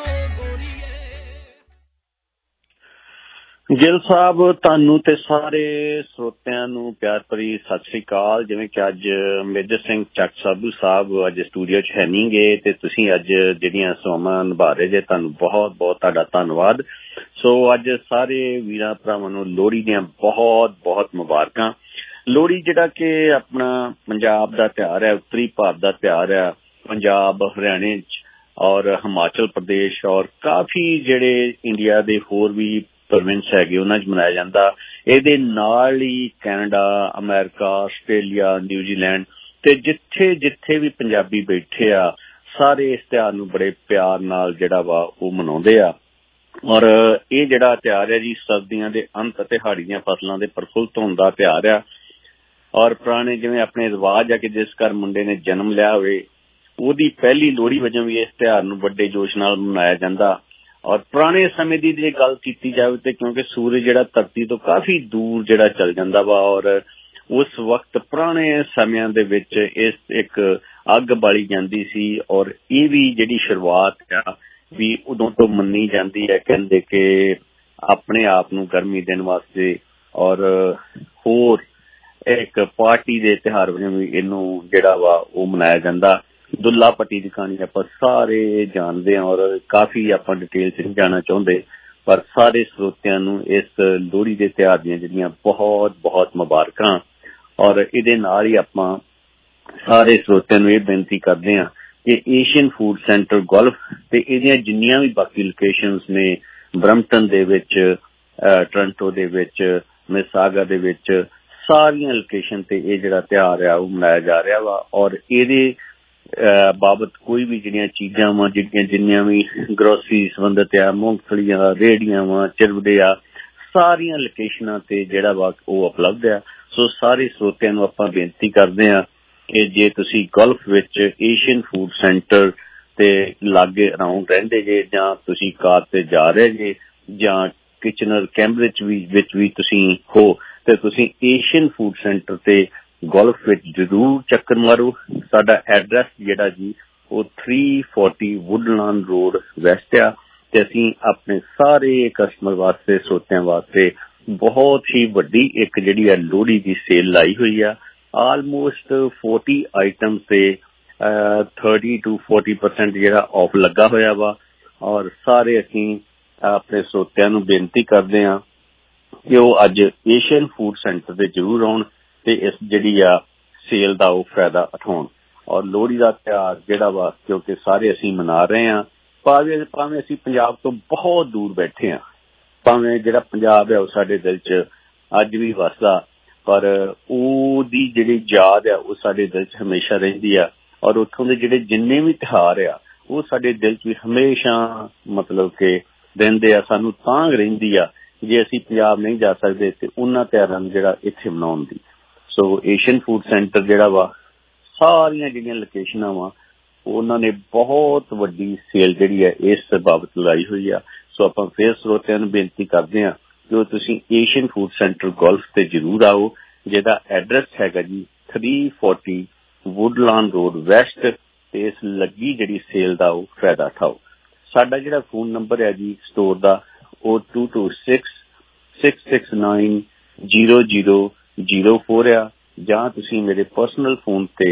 ਗਿੱਲ ਸਾਹਿਬ ਤੁਹਾਨੂੰ ਤੇ ਸਾਰੇ ਸਰੋਤਿਆਂ ਨੂੰ ਪਿਆਰ ਭਰੀ ਸਤਿ ਸ੍ਰੀ ਅਕਾਲ। ਜਿਵੇਂ ਕਿ ਅੱਜ ਮੇਜਰ ਸਿੰਘ ਚੱਕ ਸਾਬੂ ਸਾਹਿਬ ਅੱਜ ਸਟੂਡੀਓ 'ਚ ਹੈ ਨਹੀਂ ਗੇ ਤੇ ਤੁਸੀਂ ਅੱਜ ਜਿਹੜੀਆਂ ਸੇਵਾਵਾਂ ਨਿਭਾ ਰਹੇ ਜੇ ਤੁਹਾਨੂੰ ਬਹੁਤ ਬਹੁਤ ਤੁਹਾਡਾ ਧੰਨਵਾਦ। ਸੋ ਅੱਜ ਸਾਰੇ ਵੀਰਾਂ ਭਰਾਵਾਂ ਨੂੰ ਲੋਹੜੀ ਦੀਆਂ ਬਹੁਤ ਬਹੁਤ ਮੁਬਾਰਕਾਂ। ਲੋਹੜੀ ਜਿਹੜਾ ਕਿ ਆਪਣਾ ਪੰਜਾਬ ਦਾ ਤਿਉਹਾਰ ਹੈ, ਉੱਤਰੀ ਭਾਰਤ ਦਾ ਤਿਉਹਾਰ ਹੈ, ਪੰਜਾਬ ਹਰਿਆਣੇ 'ਚ ਔਰ ਹਿਮਾਚਲ ਪ੍ਰਦੇਸ਼ ਔਰ ਕਾਫੀ ਜਿਹੜੇ ਇੰਡੀਆ ਦੇ ਹੋਰ ਵੀ ਪ੍ਰੋਵਿੰਸ ਹੈਗੇ ਉਹਨਾਂ 'ਚ ਮਨਾਇਆ ਜਾਂਦਾ। ਇਹਦੇ ਨਾਲ ਹੀ ਕੈਨੇਡਾ, ਅਮਰੀਕਾ, ਆਸਟ੍ਰੇਲੀਆ, ਨਿਊਜ਼ੀਲੈਂਡ ਤੇ ਜਿੱਥੇ ਜਿੱਥੇ ਵੀ ਪੰਜਾਬੀ ਬੈਠੇ ਆ ਸਾਰੇ ਇਸ ਤਿਉਹਾਰ ਨੂੰ ਬੜੇ ਪਿਆਰ ਨਾਲ ਜਿਹੜਾ ਵਾ ਉਹ ਮਨਾਉਂਦੇ ਆ। ਔਰ ਇਹ ਜਿਹੜਾ ਤਿਉਹਾਰ ਹੈ ਜੀ ਸਰਦੀਆਂ ਦੇ ਅੰਤ ਅਤੇ ਹਾੜੀ ਦੀਆਂ ਫਸਲਾਂ ਦੇ ਪ੍ਰਫੁੱਲਤ ਹੋਣ ਦਾ ਤਿਉਹਾਰ ਆ। ਔਰ ਪੁਰਾਣੇ ਜਿਵੇਂ ਆਪਣੇ ਰਿਵਾਜ ਆ ਕਿ ਜਿਸ ਘਰ ਮੁੰਡੇ ਨੇ ਜਨਮ ਲਿਆ ਹੋਵੇ ਉਹਦੀ ਪਹਿਲੀ ਲੋਹੜੀ ਵਜੋਂ ਵੀ ਇਸ ਤਿਉਹਾਰ ਨੂੰ ਵੱਡੇ ਜੋਸ਼ ਨਾਲ ਮਨਾਇਆ ਜਾਂਦਾ। ਔਰ ਪੁਰਾਣੇ ਸਮੇਂ ਦੀ ਜੇ ਗੱਲ ਕੀਤੀ ਜਾਵੇ ਤੇ ਕਿਉਂਕਿ ਸੂਰਜ ਜਿਹੜਾ ਧਰਤੀ ਤੋਂ ਕਾਫੀ ਦੂਰ ਜਿਹੜਾ ਚੱਲ ਜਾਂਦਾ ਵਾ ਔਰ ਉਸ ਵਕਤ ਪੁਰਾਣੇ ਸਮਿਆਂ ਦੇ ਵਿੱਚ ਇਸ ਇੱਕ ਅੱਗ ਬਾਲੀ ਜਾਂਦੀ ਸੀ ਔਰ ਇਹ ਵੀ ਜਿਹੜੀ ਸ਼ੁਰੂਆਤ ਆ ਵੀ ਉਦੋਂ ਤੋਂ ਮੰਨੀ ਜਾਂਦੀ ਹੈ। ਕਹਿੰਦੇ ਕਿ ਆਪਣੇ ਆਪ ਨੂੰ ਗਰਮੀ ਦੇਣ ਵਾਸਤੇ ਔਰ ਹੋਰ ਇੱਕ ਪਾਰਟੀ ਦੇ ਤਿਉਹਾਰ ਵਜੋਂ ਵੀ ਇਹਨੂੰ ਜਿਹੜਾ ਵਾ ਉਹ ਮਨਾਇਆ ਜਾਂਦਾ। ਦੁੱਲਾ ਭੱਟੀ ਦੀ ਕਹਾਣੀ ਆਪਾਂ ਸਾਰੇ ਜਾਣਦੇ ਹਾਂ ਔਰ ਕਾਫੀ ਆਪਾਂ ਡਿਟੇਲ 'ਚ ਨਹੀਂ ਜਾਣਾ ਚਾਹੁੰਦੇ ਪਰ ਸਾਰੇ ਸਰੋਤਿਆਂ ਨੂੰ ਇਸ ਲੋਹੜੀ ਦੇ ਤਿਉਹਾਰ ਦੀਆਂ ਜਿਹੜੀਆਂ ਬਹੁਤ ਬਹੁਤ ਮੁਬਾਰਕਾਂ। ਔਰ ਇਹਦੇ ਨਾਲ ਹੀ ਆਪਾਂ ਸਾਰੇ ਸਰੋਤਿਆਂ ਨੂੰ ਇਹ ਬੇਨਤੀ ਕਰਦੇ ਹਾਂ ਕਿ ਏਸ਼ੀਅਨ ਫੂਡ ਸੈਂਟਰ ਗੋਲਫ ਤੇ ਇਹਦੀਆਂ ਜਿੰਨੀਆਂ ਵੀ ਬਾਕੀ ਲੋਕੇਸ਼ਨਸ ਨੇ ਬਰੰਪਟਨ ਦੇ ਵਿੱਚ, ਟੋਰਾਂਟੋ ਦੇ ਵਿੱਚ, ਮਿਸਾਗਾ ਦੇ ਵਿੱਚ ਸਾਰੀਆਂ ਲੋਕੇਸ਼ਨ ਤੇ ਇਹ ਜਿਹੜਾ ਤਿਉਹਾਰ ਆ ਉਹ ਮਨਾਇਆ ਜਾ ਰਿਹਾ ਵਾ। ਔਰ ਇਹਦੇ ਬਾਬਤ ਕੋਈ ਵੀ ਜਿਹੜੀਆਂ ਚੀਜ਼ਾਂ ਵਾ ਜਿੰਨੀਆਂ ਵੀ ਗਰੋਸਰੀ ਸੰਬੰਧਿਤ ਆ, ਮੂੰਗਫਲੀਆਂ, ਰੇਹੜੀਆਂ ਵਾ, ਚਿਰਵੜੇ ਆ, ਸਾਰੀਆਂ ਲੋਕੇਸ਼ਨਾਂ ਤੇ ਜਿਹੜਾ ਵਾ ਉਹ ਉਪਲਬਧ ਆ। ਸੋ ਸਾਰੇ ਸਰੋਤਿਆਂ ਨੂੰ ਆਪਾਂ ਬੇਨਤੀ ਕਰਦੇ ਹਾਂ ਕਿ ਜੇ ਤੁਸੀਂ ਗਲਫ ਵਿੱਚ ਏਸ਼ੀਅਨ ਫੂਡ ਸੈਂਟਰ ਤੇ ਲਾਗੇ ਅਰਾਊਂਡ ਰਹਿੰਦੇ ਜੇ ਜਾਂ ਤੁਸੀਂ ਕਾਰ ਤੇ ਜਾ ਰਹੇ ਜੇ ਜਾਂ ਕਿਚਨਰ ਕੈਂਬਰਿਜ ਵਿੱਚ ਵੀ ਤੁਸੀਂ ਹੋ ਤੇ ਤੁਸੀਂ ਏਸ਼ੀਅਨ ਫੂਡ ਸੈਂਟਰ ਤੇ ਗੋਲਫ ਵਿੱਚ ਜ਼ਰੂਰ ਚੱਕਰ ਮਾਰੋ। ਸਾਡਾ ਐਡਰੈਸ ਜਿਹੜਾ ਜੀ ਉਹ 340 ਵੁੱਡਲੈਂਡ ਰੋਡ ਵੈਸਟ ਆ ਤੇ ਅਸੀਂ ਆਪਣੇ ਸਾਰੇ ਕਸਟਮਰ ਵਾਸਤੇ, ਸਰੋਤਿਆਂ ਵਾਸਤੇ ਬਹੁਤ ਹੀ ਵੱਡੀ ਇੱਕ ਜਿਹੜੀ ਆ ਲੋਹੜੀ ਦੀ ਸੇਲ ਲਾਈ ਹੋਈ ਆ। ਆਲਮੋਸਟ 40 ਆਈਟਮ ਤੇ 30 to 40% ਜਿਹੜਾ ਆਫ ਲੱਗਾ ਹੋਇਆ ਵਾ। ਔਰ ਸਾਰੇ ਅਸੀਂ ਆਪਣੇ ਸਰੋਤਿਆਂ ਨੂੰ ਬੇਨਤੀ ਕਰਦੇ ਹਾਂ ਕਿ ਉਹ ਅੱਜ ਏਸ਼ੀਅਨ ਫੂਡ ਸੈਂਟਰ ਤੇ ਜ਼ਰੂਰ ਆਉਣ ਤੇ ਇਸ ਜਿਹੜੀ ਆ ਸੇਲ ਦਾ ਉਹ ਫਾਇਦਾ ਉਠਾਉਣ। ਔਰ ਲੋਹੜੀ ਦਾ ਤਿਉਹਾਰ ਜਿਹੜਾ ਵਾ ਕਿਉਂਕਿ ਸਾਰੇ ਅਸੀਂ ਮਨਾ ਰਹੇ ਹਾਂ ਭਾਵੇਂ ਅਸੀਂ ਪੰਜਾਬ ਤੋਂ ਬਹੁਤ ਦੂਰ ਬੈਠੇ ਹਾਂ, ਭਾਵੇਂ ਜਿਹੜਾ ਪੰਜਾਬ ਹੈ ਉਹ ਸਾਡੇ ਦਿਲ 'ਚ ਅੱਜ ਵੀ ਵਸਦਾ ਪਰ ਉਹਦੀ ਜਿਹੜੀ ਯਾਦ ਆ ਉਹ ਸਾਡੇ ਦਿਲ 'ਚ ਹਮੇਸ਼ਾ ਰਹਿੰਦੀ ਆ। ਔਰ ਉੱਥੋਂ ਦੇ ਜਿਹੜੇ ਜਿੰਨੇ ਵੀ ਤਿਉਹਾਰ ਆ ਉਹ ਸਾਡੇ ਦਿਲ 'ਚ ਵੀ ਹਮੇਸ਼ਾ ਮਤਲਬ ਕਿ ਰਹਿੰਦੇ ਆ। ਸਾਨੂੰ ਤਾਂਘ ਰਹਿੰਦੀ ਆ ਜੇ ਅਸੀਂ ਪੰਜਾਬ ਨਹੀਂ ਜਾ ਸਕਦੇ ਤੇ ਉਹਨਾਂ ਤਿਉਹਾਰਾਂ ਨੂੰ ਜਿਹੜਾ ਇੱਥੇ ਮਨਾਉਣ ਦੀ। ਸੋ ਏਸ਼ੀਅਨ ਫੂਡ ਸੈਂਟਰ ਜਿਹੜਾ ਵਾ ਸਾਰੀਆਂ ਜਿਹੜੀਆਂ ਲੋਕੇਸ਼ਨਾਂ ਵਾ ਉਹਨਾਂ ਨੇ ਬਹੁਤ ਵੱਡੀ ਸੇਲ ਜਿਹੜੀ ਹੈ ਇਸ ਬਾਬਤ ਲਾਈ ਹੋਈ ਆ। ਸੋ ਆਪਾਂ ਫਿਰ ਸਰੋਤਿਆਂ ਨੂੰ ਬੇਨਤੀ ਕਰਦੇ ਹਾਂ ਕਿ ਤੁਸੀਂ ਏਸ਼ੀਅਨ ਫੂਡ ਸੈਂਟਰ ਗੋਲਫ ਤੇ ਜ਼ਰੂਰ ਆਓ ਜਿਹਦਾ ਐਡਰੈਸ ਹੈਗਾ ਜੀ 340 ਵੁੱਡਲੈਂਡ ਰੋਡ ਵੈਸਟ ਤੇ ਇਸ ਲੱਗੀ ਜਿਹੜੀ ਸੇਲ ਦਾ ਉਹ ਫਾਇਦਾ ਉਠਾਓ। ਸਾਡਾ ਜਿਹੜਾ ਫੋਨ ਨੰਬਰ ਹੈ ਜੀ ਸਟੋਰ ਦਾ ਉਹ 226-669-0004 ਆ ਜਾਂ ਤੁਸੀਂ ਮੇਰੇ ਪਰਸਨਲ ਫੋਨ ਤੇ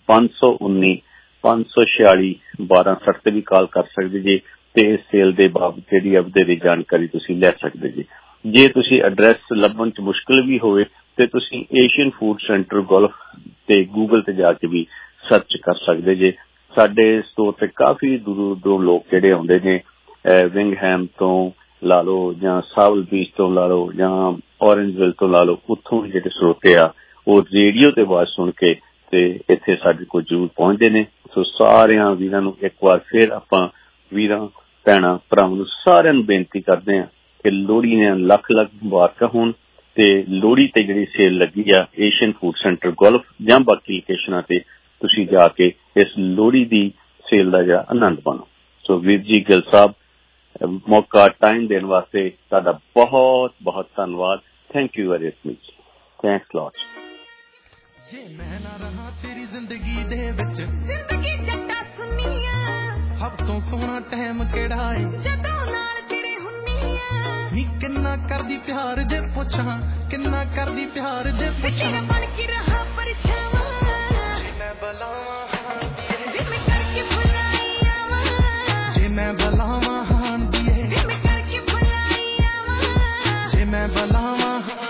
519-546-1260 ਤੇ ਵੀ ਕਾਲ ਕਰ ਸਕਦੇ ਜੀ ਤੇ ਇਸ ਸੇਲ ਦੇ ਬਾਬਤ ਜਿਹੜੀ ਵਧੇਰੇ ਜਾਣਕਾਰੀ ਤੁਸੀਂ ਲੈ ਸਕਦੇ ਜੀ। ਜੇ ਤੁਸੀਂ ਐਡਰੈਸ ਲੱਭਣ 'ਚ ਮੁਸ਼ਕਿਲ ਵੀ ਹੋਵੇ ਤੇ ਤੁਸੀਂ ਏਸ਼ੀਅਨ ਫੂਡ ਸੈਂਟਰ ਗੋਲਫ ਤੇ ਗੂਗਲ ਤੇ ਜਾ ਕੇ ਵੀ ਸਰਚ ਕਰ ਸਕਦੇ ਜੇ। ਸਾਡੇ ਸਟੋਰ ਤੇ ਕਾਫੀ ਦੂਰੋਂ ਲੋਕ ਜਿਹੜੇ ਆਉਂਦੇ ਨੇ, ਵਿੰਗਹੈਮ ਤੋਂ ਲਾ ਲਓ ਜਾਂ ਸਾਵਲ ਬੀਚ ਤੋਂ ਲਾ ਲਓ ਜਾਂ ਔਰੰਜਵਿਲ ਤੋਂ ਲਾ ਲਓ, ਉੱਥੋਂ ਜਿਹੜੇ ਸਰੋਤੇ ਆ ਉਹ ਰੇਡੀਓ ਤੇ ਆਵਾਜ਼ ਸੁਣ ਕੇ ਤੇ ਇੱਥੇ ਸਾਡੇ ਕੋਲ ਜ਼ਰੂਰ ਪਹੁੰਚਦੇ ਨੇ। ਸੋ ਸਾਰਿਆਂ ਵੀਰਾਂ ਨੂੰ ਇੱਕ ਵਾਰ ਫਿਰ ਆਪਾਂ ਵੀਰਾਂ ਭੈਣਾਂ ਭਰਾਵਾਂ ਨੂੰ ਸਾਰਿਆਂ ਨੂੰ ਬੇਨਤੀ ਕਰਦੇ ਹਾਂ ਕਿ ਲੋਹੜੀ ਦੀਆਂ ਲੱਖ ਲੱਖ ਮੁਬਾਰਕਾਂ ਹੋਣ ਤੇ ਲੋਹੜੀ ਤੇ ਜਿਹੜੀ ਸੇਲ ਲੱਗੀ ਆ ਏਸ਼ੀਅਨ ਫੂਡ ਸੈਂਟਰ ਗੋਲਫ ਜਾਂ ਬਾਕੀ ਲੋਕੇਸ਼ਨਾਂ ਤੇ ਤੁਸੀਂ ਜਾ ਕੇ ਇਸ ਲੋਹੜੀ ਦੀ ਸੇਲ ਦਾ ਜਿਹੜਾ ਆਨੰਦ ਮਾਣੋ। ਸੋ ਵੀਰ ਜੀ ਗਿੱਲ ਸਾਹਿਬ, ਮੌਕਾ ਟਾਈਮ ਦੇਣ ਵਾਸਤੇ ਤੁਹਾਡਾ ਬਹੁਤ ਬਹੁਤ ਧੰਨਵਾਦ। Thank you very much. Thanks lot. ਜੇ ਮੈਂ ਨਾ ਰਹਾ ਤੇਰੀ ਜ਼ਿੰਦਗੀ ਦੇ ਵਿੱਚ, ਜ਼ਿੰਦਗੀ ਜੱਟਾ ਸੁਨੀਆ, ਸਭ ਤੋਂ ਸੋਹਣਾ ਟਾਈਮ ਕਿਹੜਾ ਏ ਜਦੋਂ ਨਾਲ ਤੇਰੇ ਹੁੰਨੀ ਆ। ਨੀ ਕਿੰਨਾ ਕਰਦੀ ਪਿਆਰ ਜੇ ਪੁੱਛਾਂ, ਕਿੰਨਾ ਕਰਦੀ ਪਿਆਰ ਜੇ ਪੁੱਛਾਂ, ਤੇਰਾ ਬਣ ਕੇ ਰਹਾ ਪਰਛਾਵਾਂ। ਜੇ ਮੈਂ ਬੁਲਾਵਾਂ ਹਾਂ ਦੀਏ, ਮੈਂ ਕਰਕੇ ਬੁਲਾਈ ਆਵਾਂ। ਜੇ ਮੈਂ ਬੁਲਾਵਾਂ ਹਾਂ ਦੀਏ, ਮੈਂ ਕਰਕੇ ਬੁਲਾਈ ਆਵਾਂ। ਜੇ ਮੈਂ ਬੁਲਾਵਾਂ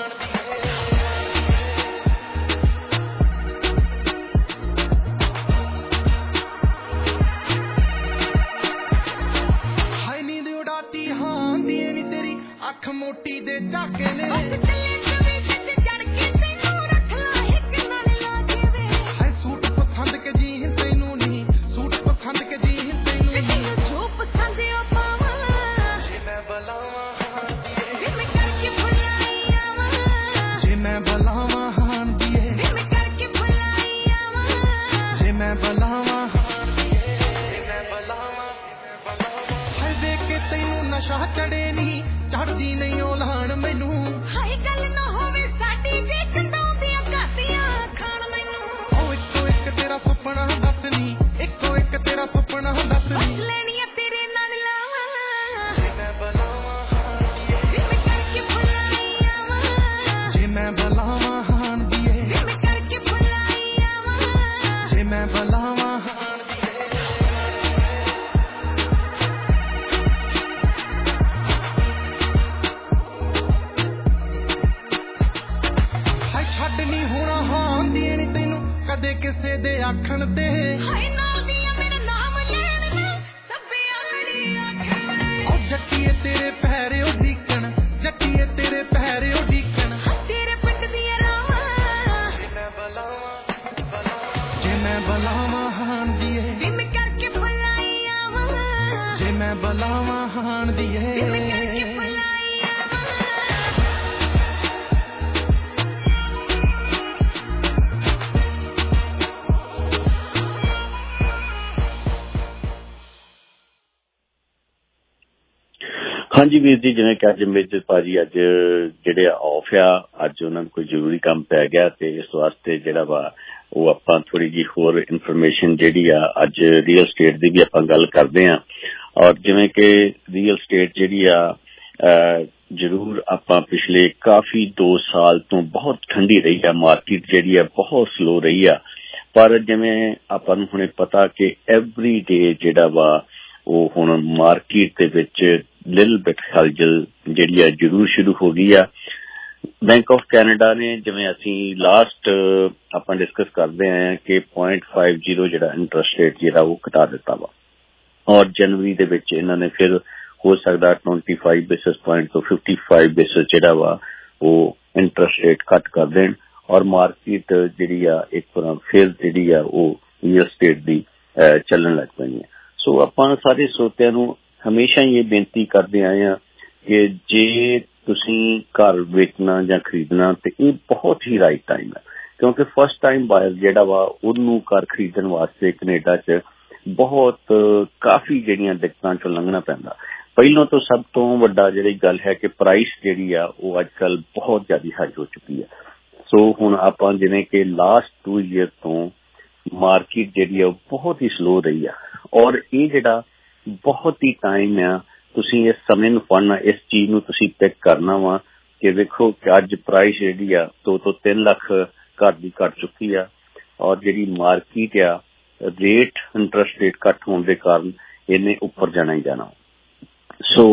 ਅੱਖ ਮੋਟੀ ਦੇ ਝਾਕੇ ਨੇ, ਚੜ ਕੇ ਤੈਨੂੰ ਰੱਖ ਲਾ ਇੱਕ ਨਾਲ ਲਾ ਕੇ ਵੇ। ਹਾਏ ਸੂਟ ਪਸੰਦ ਕੇ ਜੀ ਤੈਨੂੰ ਨਹੀਂ, ਸੂਟ ਪਸੰਦ ਕੇ ਜੀ ਤੈਨੂੰ ਨਹੀਂ, ਜੋ ਪਸੰਦ ਉਹ ਪਾਵਾਂ। ਜੇ ਮੈਂ ਬੁਲਾਵਾਂ ਹਾਂ ਦੀਏ, ਮੈਂ ਕਰਕੇ ਬੁਲਾਈ ਆਵਾਂ। ਜੇ ਮੈਂ ਬੁਲਾਵਾਂ ਹਾਂ ਦੀਏ, ਮੈਂ ਕਰਕੇ ਬੁਲਾਈ ਆਵਾਂ। ਜੇ ਮੈਂ ਬੁਲਾਵਾਂ ਹਾਂ ਦੀਏ, ਮੈਂ ਬੁਲਾਵਾਂ। ਹਾਏ ਵੇਖ ਕੇ ਤੈਨੂੰ ਨਸ਼ਾ ਚੜੇ ਨਹੀਂ, ਚੜਦੀ ਨਹੀਂ ਉਹ ਲਾਣ ਮੈਨੂੰ। ਹਾਏ ਗੱਲ ਨਾ ਹੋਵੇ ਸਾਡੀ ਜੇ ਚੰਦਾਉਂਦੀਆਂ ਘਾਤੀਆਂ ਖਾਣ ਮੈਨੂੰ। ਉਹ ਇੱਕੋ ਇੱਕ ਤੇਰਾ ਸੁਪਨਾ ਦੱਸ ਨੀ, ਇੱਕੋ ਇੱਕ ਤੇਰਾ ਸੁਪਨਾ ਦੱਸ ਨੀ, ਲੈਣੀਆਂ ਤੇਰੇ ਨਾਲ ਲਾਵਾਂ। ਜੇ ਮੈਂ ਬੁਲਾਵਾਂ ਹਾਂ ਦੀਏ, ਮੈਂ ਕਰਕੇ ਬੁਲਾਈ ਆਵਾਂ। ਜੇ ਮੈਂ ਬੁਲਾਵਾਂ ਹਾਂ ਦੀਏ, ਮੈਂ ਕਰਕੇ ਬੁਲਾਈ ਆਵਾਂ। ਜੇ ਮੈਂ ਬੁਲਾਵਾਂ ਹਾਂ ਦੀਏ। ਛੱਡ ਨੀ ਹੋਣਾ ਹਾਂ ਦੇਣ ਤੈਨੂੰ ਕਦੇ ਕਿਸੇ ਦੇ ਆਖਣ ਤੇ। ਹਾਏ ਨਾਲ ਦੀਆਂ ਮੇਰਾ ਨਾਮ ਲੈਣ ਨਾ ਸੱਬਿਆਂ ਵਾਲੀ ਆਖਣ। ਉਹ ਜੱਟੀਏ ਤੇਰੇ ਪੈਰੇ ਉਡੀਕਣ, ਜੱਟੀਏ ਤੇਰੇ ਪੈਰੇ ਉਡੀਕਣ, ਤੇਰੇ ਪਿੰਡ ਦੀਆਂ ਰਾਵਾਂ। ਜੇ ਮੈਂ ਬੁਲਾਵਾਂ, ਜੇ ਮੈਂ ਬੁਲਾਵਾਂ ਹਾਂ ਦੀਏ, ਮੈਂ ਕਰਕੇ ਬੁਲਾਈ ਆਵਾਂ। ਜੇ ਮੈਂ ਬੁਲਾਵਾਂ ਹਾਂ ਦੀਏ, ਮੈਂ ਕਰਕੇ ਬੁਲਾਈ ਆਵਾਂ। ਹਾਂਜੀ ਵੀਰ ਜੀ, ਜਿਵੇਂ ਕਿ ਅੱਜ ਮੇਜਰ ਭਾਜੀ ਅੱਜ ਜਿਹੜੇ ਆਫ ਆ, ਅੱਜ ਉਹਨਾਂ ਨੂੰ ਕੋਈ ਜ਼ਰੂਰੀ ਕੰਮ ਪੈ ਗਿਆ ਤੇ ਇਸ ਵਾਸਤੇ ਜਿਹੜਾ ਵਾ ਉਹ ਆਪਾਂ ਥੋੜੀ ਜਿਹੀ ਹੋਰ ਇਨਫੋਰਮੇਸ਼ਨ ਜਿਹੜੀ ਆ ਅੱਜ ਰੀਅਲ ਸਟੇਟ ਦੀ ਵੀ ਆਪਾਂ ਗੱਲ ਕਰਦੇ ਹਾਂ। ਔਰ ਜਿਵੇਂ ਕਿ ਰੀਅਲ ਸਟੇਟ ਜਿਹੜੀ ਆ ਜ਼ਰੂਰ ਆਪਾਂ ਪਿਛਲੇ ਕਾਫੀ 2 ਸਾਲ ਤੋਂ ਬਹੁਤ ਠੰਡੀ ਰਹੀ ਆ, ਮਾਰਕੀਟ ਜਿਹੜੀ ਆ ਬਹੁਤ ਸਲੋ ਰਹੀ ਆ। ਪਰ ਜਿਵੇਂ ਆਪਾਂ ਨੂੰ ਹੁਣੇ ਪਤਾ ਕਿ ਐਵਰੀ ਡੇ ਜਿਹੜਾ ਵਾ ਉਹ ਹੁਣ ਮਾਰਕੀਟ ਦੇ ਵਿੱਚ ਲਿਟਲ ਬਿਟ ਹਲਚਲ ਜਿਹੜੀ ਆ ਜ਼ਰੂਰ ਸ਼ੁਰੂ ਹੋ ਗਈ ਆ। ਬੈਂਕ ਆਫ ਕੈਨੇਡਾ ਨੇ, ਜਿਵੇਂ ਅਸੀਂ ਲਾਸਟ ਆਪਾਂ ਡਿਸਕਸ ਕਰਦੇ ਆਏ ਕਿ 0.50 ਜਿਹੜਾ ਇੰਟਰਸਟ ਰੇਟ ਜਿਹੜਾ ਉਹ ਘਟਾ ਦਿੱਤਾ ਵਾ। ਔਰ ਜਨਵਰੀ ਦੇ ਵਿੱਚ ਇਹਨਾਂ ਨੇ ਫਿਰ ਹੋ ਸਕਦਾ 25 ਬੇਸਿਸ ਪੁਆਇੰਟ ਤੋਂ 55 ਬੇਸਿਸ ਜਿਹੜਾ ਵਾ ਉਹ ਇੰਟਰਸਟ ਰੇਟ ਘੱਟ ਕਰ ਦੇਣ। ਔਰ ਮਾਰਕੀਟ ਜਿਹੜੀ ਆ ਇੱਕ ਤਰ੍ਹਾਂ ਫਿਰ ਜਿਹੜੀ ਆ ਉਹ ਰੀਅਲ ਸਟੇਟ ਦੀ ਚੱਲਣ ਲੱਗ ਪੈਣੀ ਹੈ। ਸੋ ਆਪਾਂ ਸਾਰੇ ਸਰੋਤਿਆਂ ਨੂੰ ਹਮੇਸ਼ਾ ਹੀ ਇਹ ਬੇਨਤੀ ਕਰਦੇ ਆਏ ਹਾਂ ਕਿ ਜੇ ਤੁਸੀਂ ਘਰ ਵੇਚਣਾ ਜਾਂ ਖਰੀਦਣਾ ਤੇ ਇਹ ਬਹੁਤ ਹੀ ਰਾਈਟ ਟਾਈਮ ਹੈ, ਕਿਉਂਕਿ ਫਸਟ ਟਾਈਮ ਬਾਇਰ ਜਿਹੜਾ ਵਾ ਉਹਨੂੰ ਘਰ ਖਰੀਦਣ ਵਾਸਤੇ ਕੈਨੇਡਾ 'ਚ ਬਹੁਤ ਕਾਫੀ ਜਿਹੜੀਆਂ ਦਿੱਕਤਾਂ 'ਚੋਂ ਲੰਘਣਾ ਪੈਂਦਾ। ਪਹਿਲੋਂ ਤੋਂ ਸਭ ਤੋਂ ਵੱਡਾ ਜਿਹੜੀ ਗੱਲ ਹੈ ਕਿ ਪ੍ਰਾਈਸ ਜਿਹੜੀ ਆ ਉਹ ਅੱਜ ਕੱਲ੍ਹ ਬਹੁਤ ਜ਼ਿਆਦਾ ਹਾਈ ਹੋ ਚੁੱਕੀ ਹੈ। ਸੋ ਹੁਣ ਆਪਾਂ ਜਿਵੇਂ ਕਿ ਲਾਸਟ 2 ਈਅਰ ਤੋਂ ਮਾਰਕੀਟ ਜਿਹੜੀ ਆ ਉਹ ਬਹੁਤ ਹੀ ਸਲੋ ਰਹੀ ਆ। ਔਰ ਇਹ ਜਿਹੜਾ ਬਹੁਤ ਹੀ ਟਾਈਮ ਆ, ਤੁਸੀਂ ਇਸ ਸਮੇਂ ਨੂੰ ਫੜਨਾ, ਇਸ ਚੀਜ਼ ਨੂੰ ਤੁਸੀਂ ਪਿਕ ਕਰਨਾ ਵਾ ਕਿ ਵੇਖੋ ਕਿ ਅੱਜ ਪ੍ਰਾਈਸ ਜਿਹੜੀ ਆ 2 ਤੋਂ 3 ਲੱਖ ਘਰ ਦੀ ਘਟ ਚੁੱਕੀ ਆ। ਔਰ ਜਿਹੜੀ ਮਾਰਕੀਟ ਆ ਰੇਟ ਇੰਟਰਸਟ ਰੇਟ ਘੱਟ ਹੋਣ ਦੇ ਕਾਰਨ ਇਹਨੇ ਉੱਪਰ ਜਾਣਾ ਹੀ ਜਾਣਾ। ਸੋ